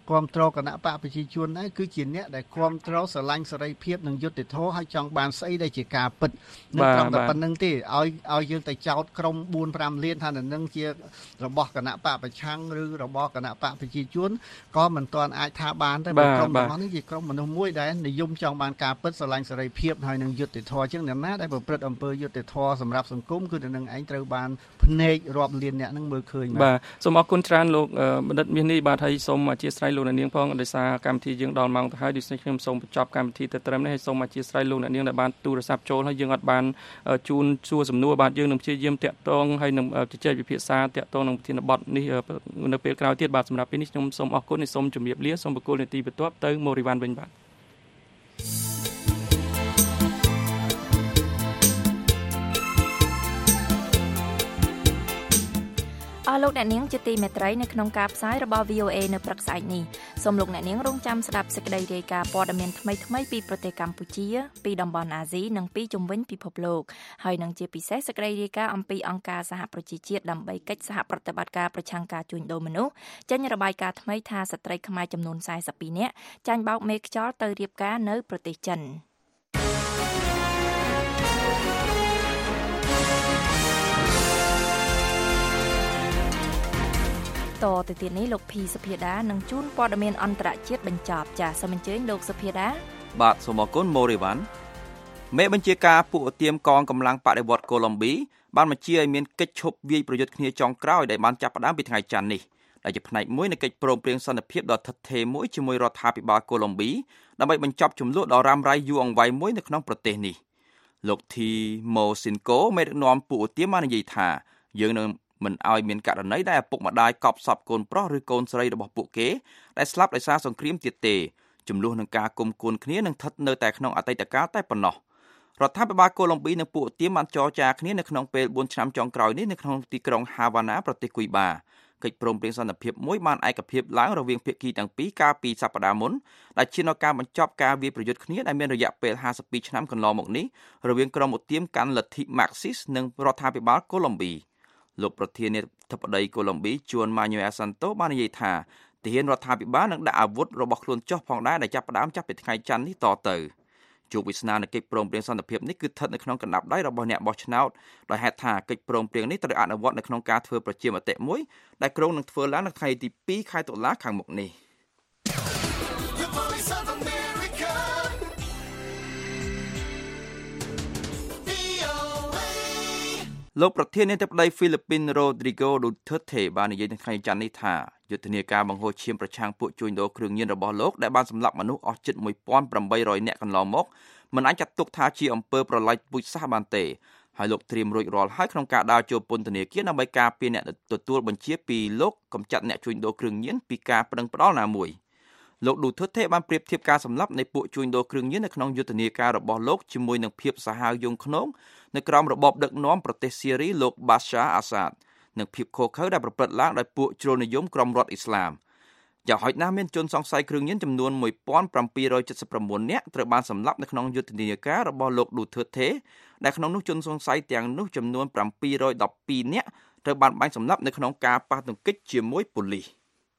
គ្រប់គ្រងគណៈបកប្រជាជនដែរគឺជាអ្នកដែលគ្រប់គ្រងស្រឡាញ់សេរីភាពនិងយុត្តិធម៌ហើយចង់បានស្អីដែលជាការពិតនឹងត្រឹមតែប៉ុណ្្នឹងទេឲ្យឲ្យយើងទៅចោទក្រុមបួន ប្រាំលានថានឹងជារបស់គណៈបកប្រឆាំងឬរបស់គណៈបកប្រជាជនក៏មិនទាន់អាចថាបានតែក្រុមរបស់នេះជាក្រុមមនុស្សមួយដែលនិយមចង់បានការពិតស្រឡាញ់សេរីភាពហើយនឹងយុត្តិធម៌ជាងអ្នកណាដែលប្រព្រឹត្តអំពើយុត្តិធម៌សម្រាប់សង្គមគឺទៅនឹងឯងត្រូវបានភ្នែករាប់លានអ្នកនឹងមើលឃើញបាទសូមអរគុណច្រើនលោកបណ្ឌិតមាសនេះបាទហើយសូមអធិស្ឋានលោកអ្នកនាងផងដោយសារកម្មវិធីយើងដល់ម៉ោងទៅហើយដូច្នេះខ្ញុំសូមបញ្ចប់កម្មវិធីទៅត្រឹមនេះហើយសូមអធិស្ឋានលោកអ្នកនាងដែលបានទូរស័ព្ទចូលហើយយើងអត់បានជូនសួរសំណួរបាទយើងនឹងព្យាយាមតាក់ទងហើយនឹងជជែកវិភាសាតាក់ទងនឹងប្រធានបទនេះនៅពេលក្រោយទៀតបាទសម្រាប់ពេលនេះខ្ញុំសូមអរគុណនិងសូមជម្រាបលាសូមបកគោលនីតិបន្ទាប់ទៅម៉ូរីវ៉ាន់វិញបាទអស់លោកអ្នកនាងជាទីមេត្រីនៅក្នុងការផ្សាយរបស់ វី អូ เอ នៅព្រឹកស្អែកនេះសូមលោកអ្នកនាងរងចាំស្ដាប់សេចក្តីរាយការណ៍ព័ត៌មានថ្មីៗពីប្រទេសកម្ពុជាពីតំបន់អាស៊ីនិងពីជុំវិញពិភពលោកហើយនឹងជាពិសេសសេចក្តីរាយការណ៍អំពីអង្គការសហប្រជាជាតិដើម្បីកិច្ចសហប្រតិបត្តិការប្រឆាំងការជួញដូរមនុស្សចេញរបាយការណ៍ថ្មីថាស្ត្រីខ្មែរចំនួនสี่สิบពីរនាក់ចាញ់បោកមេខ្យល់ទៅរៀបការនៅប្រទេសចិនតទៅទៀតនេះលោកភីសុភាដានឹងជួនព័ត៌មានអន្តរជាតិបញ្ចប់ចាសសូមអញ្ជើញលោកសុភាដាបាទសូមអរគុណម៉ូរីវ៉ាន់មេបញ្ជាការពួកឧទាមកងកម្លាំងបដិវត្តកូឡុំប៊ីបានបញ្ជាឲ្យមានកិច្ចឈប់វាយប្រយុទ្ធគ្នាចុងក្រោយដែលបានចាប់ផ្ដើមពីថ្ងៃច័ន្ទនេះដែលជាផ្នែកមួយនៃកិច្ចព្រមព្រៀងសន្តិភាពដ៏ឋិតថេរមួយជាមួយរដ្ឋាភិបាលកូឡុំប៊ីដើម្បីបញ្ចប់ជម្លោះដ៏រ៉ាំរ៉ៃយូរអង្វែងមួយនៅក្នុងប្រទេសនេះលោកធីម៉ូស៊ីនកូមេដឹកនាំពួកឧទាមបាននិយាយថាយើងនឹងមិនឲ្យមានករណីដែលឪពុកម្ដាយកប់សពកូនប្រុសឬកូនស្រីរបស់ពួកគេដែលស្លាប់ដោយសារសង្គ្រាមទៀតទេចំនួននឹងការគុំគួនគ្នានឹងស្ថិតនៅតែក្នុងអតីតកាលតែប៉ុណ្ណោះរដ្ឋាភិបាលកូឡុំប៊ីនិងពួកឧទាមបានចរចាគ្នានៅក្នុងពេលបួនឆ្នាំចុងក្រោយនេះនៅក្នុងទីក្រុងហាវ៉ាណាប្រទេសគុយបាកិច្ចព្រមព្រៀងសន្តិភាពមួយបានឯកភាពឡើងរវាងភាគីទាំងពីរកាលពីសប្តាហ៍មុនដែលឈានដល់ការបញ្ចប់ការវាយប្រយុទ្ធគ្នាដែលមានរយៈពេលห้าสิบពីរឆ្នាំកន្លងមកនេះរវាងក្រុមឧទាមកាន់លទ្ធិម៉ាក់ស៊ីសនិងរដ្ឋាភិបាលកូឡុំប៊ីលោកប្រធានាធិបតីកូឡុំប៊ីជួនម៉ាញូអែលសាន់តូបាននិយាយថាទាហានរដ្ឋាភិបាលនឹងដាក់អាវុធរបស់ខ្លួនចុះផងដែរដែលចាប់ផ្ដើមចាប់ពីថ្ងៃច័ន្ទនេះតទៅជោគវាសនានៃកិច្ចព្រមព្រៀងសន្តិភាពនេះគឺស្ថិតនៅក្នុងកណ្ដាប់ដៃរបស់អ្នកបោះឆ្នោតដោយហេតុថាកិច្ចព្រមព្រៀងនេះត្រូវអនុវត្តនៅក្នុងការធ្វើប្រជាមតិមួយដែលក្រុងនឹងធ្វើឡើងនៅថ្ងៃទីពីរខែតុលាខាងមុខនេះលោកប្រធានាធិបតីហ្វីលីពីនរ៉ូឌ្រីហ្គោឌូធឺតេបាននិយាយនៅថ្ងៃច័ន្ទនេះថាយុទ្ធនាការបង្ហូរឈាមប្រឆាំងពួកជួញដូរគ្រឿងញៀនរបស់លោកដែលបានសម្លាប់មនុស្សអស់ជិតmột nghìn tám trămនាក់កន្លងមកមិនអាចចាត់ទុកថាជាអំពើប្រល័យពូជសាសន៍បានទេហើយលោកត្រៀមរួចរាល់ហើយក្នុងការដើរចូលពន្ធនាគារដើម្បីការពារអ្នកទទួលបញ្ជាពីលោកកម្ចាត់អ្នកជួញដូរគ្រឿងញៀនពីការប្តឹងផ្តល់ណាមួយលោកឌូធឺតេបានប្រៀបធៀបការសម្លាប់នៃពួកជួញដូរគ្រឿងញៀននៅក្នុងយុទ្ធនាការរបស់លោកជាមួយនឹងភាពសាហាវយង់ឃ្នងនៅក្រោមរបបដឹកនាំប្រទេសស៊េរីលោកបាសាអាសាដនិងភាពឃោរឃៅដែលប្រព្រឹត្តឡើងដោយពួកជ្រុលនិយមក្រុមរដ្ឋអ៊ីស្លាមយ៉ាងហោចណាស់មានជនសង្ស័យគ្រឿងញៀនចំនួនmột nghìn bảy trăm七十九នាក់ត្រូវបានសម្លាប់នៅក្នុងយុទ្ធនាការរបស់លោកឌូធឺតេដែលក្នុងនោះជនសង្ស័យទាំងនោះចំនួន七trămដប់ពីរនាក់ត្រូវបានបាញ់សម្លាប់នៅក្នុងការប៉ះទង្គិចជាមួយប៉ូលីស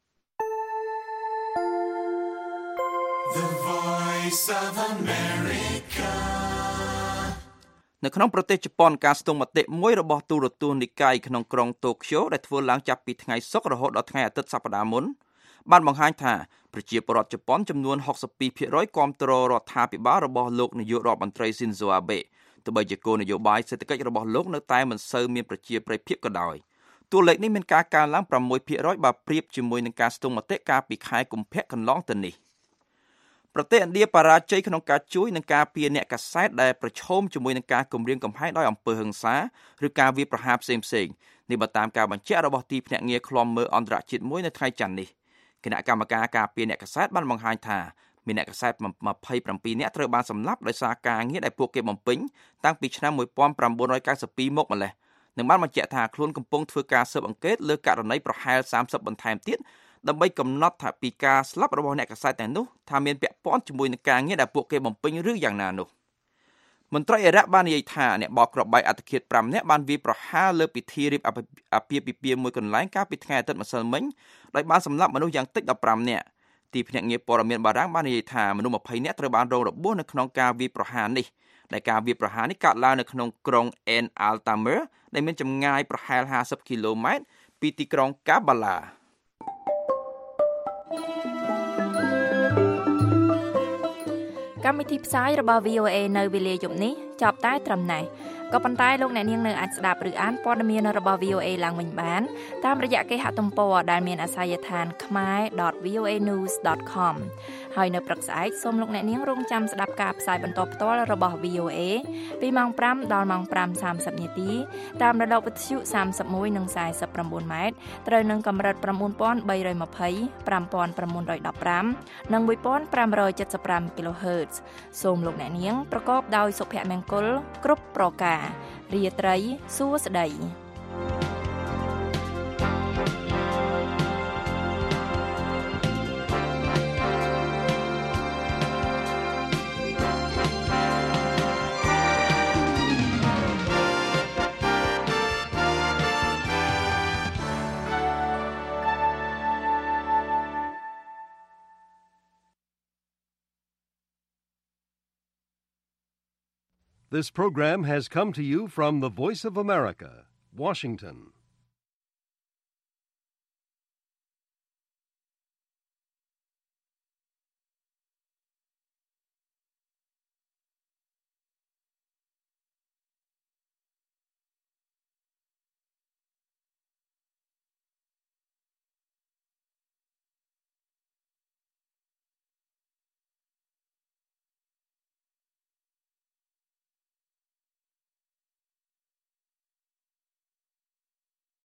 The Voice of America នៅក្នុងប្រទេសជប៉ុនការស្ទង់មតិមួយរបស់ទូរទស្សន៍និកាយក្នុងក្រុងតូក្យូដែលធ្វើឡើងចាប់ពីថ្ងៃសុក្ររហូតដល់ថ្ងៃអាទិត្យសប្តាហ៍មុនបានបង្ហាញថាប្រជាពលរដ្ឋជប៉ុនចំនួនหกสิบtwoភាគរយគាំទ្ររដ្ឋាភិបាលរបស់លោកនាយករដ្ឋមន្ត្រីស៊ីនហ្សូអាបេទោះបីជាគោលនយោបាយសេដ្ឋកិច្ចរបស់លោកនៅតែមិនសូវមានប្រជាប្រិយភាពក៏ដោយតួលេខនេះមានការកើនឡើងsixភាគរយបើប្រៀបជាមួយនឹងការស្ទង់មតិកាលពីខែកុម្ភៈកន្លងទៅនេះប្រទេសឥណ្ឌាបរាជ័យក្នុងការជួយនឹងការពារអ្នកកាសែតដែលប្រឈមជាមួយនឹងការគំរាមកំហែងដោយអំពើហិង្សាឬការវាយប្រហារផ្សេងៗនេះបើតាមការបញ្ជាក់របស់ទីភ្នាក់ងារឃ្លាំមើលអន្តរជាតិមួយនៅថ្ងៃច័ន្ទនេះគណៈកម្មការការពារអ្នកកាសែតបានបង្ហាញថាមានអ្នកកាសែតtwenty-sevenនាក់ត្រូវបានសម្លាប់ដោយសារការងារដែលពួកគេបំពេញតាំងពីឆ្នាំnineteen ninety-twoមកម្ល៉េះនិងបានបញ្ជាក់ថាខ្លួនកំពុងធ្វើការស៊ើបអង្កេតលើករណីប្រហែលthirtyបន្ថែមទៀតដើម្បីកំណត់ថាពីការស្លាប់របស់អ្នកកាសែតទាំងនោះថាមានពាក់ព័ន្ធជាមួយនឹងការងារដែលពួកគេបំពេញឬយ៉ាងណានោះមន្ត្រីអិរ៉ាក់បាននិយាយថាអ្នកបោកគ្រាប់បែកអត្តឃាតfiveនាក់បានវាយប្រហារលើពិធីរៀបអាពាហ៍ពិពាហ៍មួយកន្លែងកាលពីថ្ងៃអាទិត្យម្សិលមិញដោយបានសម្លាប់មនុស្សយ៉ាងតិចfifteenនាក់ទីភ្នាក់ងារព័ត៌មានបារាំងបាននិយាយថាមនុស្សម្ភៃនាក់ត្រូវបានរងរបួសនៅក្នុងការវាយប្រហារនេះដែលការវាយប្រហារនេះកើតឡើងនៅក្នុងក្រុង En Altamer ដែលមានចម្ងាយប្រហែលห้าสิบគីឡូម៉ែត្រពីទីក្រុង Kampala កម្មវិធីផ្សាយរបស់ វី អូ เอ នៅវេលាយប់នេះចប់តែត្រឹមនេះក៏ប៉ុន្តែលោកអ្នកនាងនៅអាចស្ដាប់ឬអានព័ត៌មានរបស់ វី អូ เอ ឡើងវិញបានតាមរយៈគេហទំព័រដែលមានអាសយដ្ឋាន khmer dot v o a news dot com ហើយនៅព្រឹកស្អែកសូមលោកអ្នកនាងរងចាំស្ដាប់ការផ្សាយបន្តផ្ទាល់របស់ វី អូ เอ ពីម៉ោងห้าដល់ម៉ោងห้าសាមសិបនាទីតាមរលកវិទ្យុសាមសិបមួយនិងสี่สิบเก้าម៉ែត្រត្រូវនឹងកម្រិតnine thousand three hundred twenty, five thousand nine hundred fifteenនិងone thousand five hundred seventy-fiveគីឡូហឺត សូមលោកអ្នកនាងប្រកបដោយសុភមង្គលគ្រប់ប្រការរាត្រីសួស្តី This program has come to you from the Voice of America, Washington.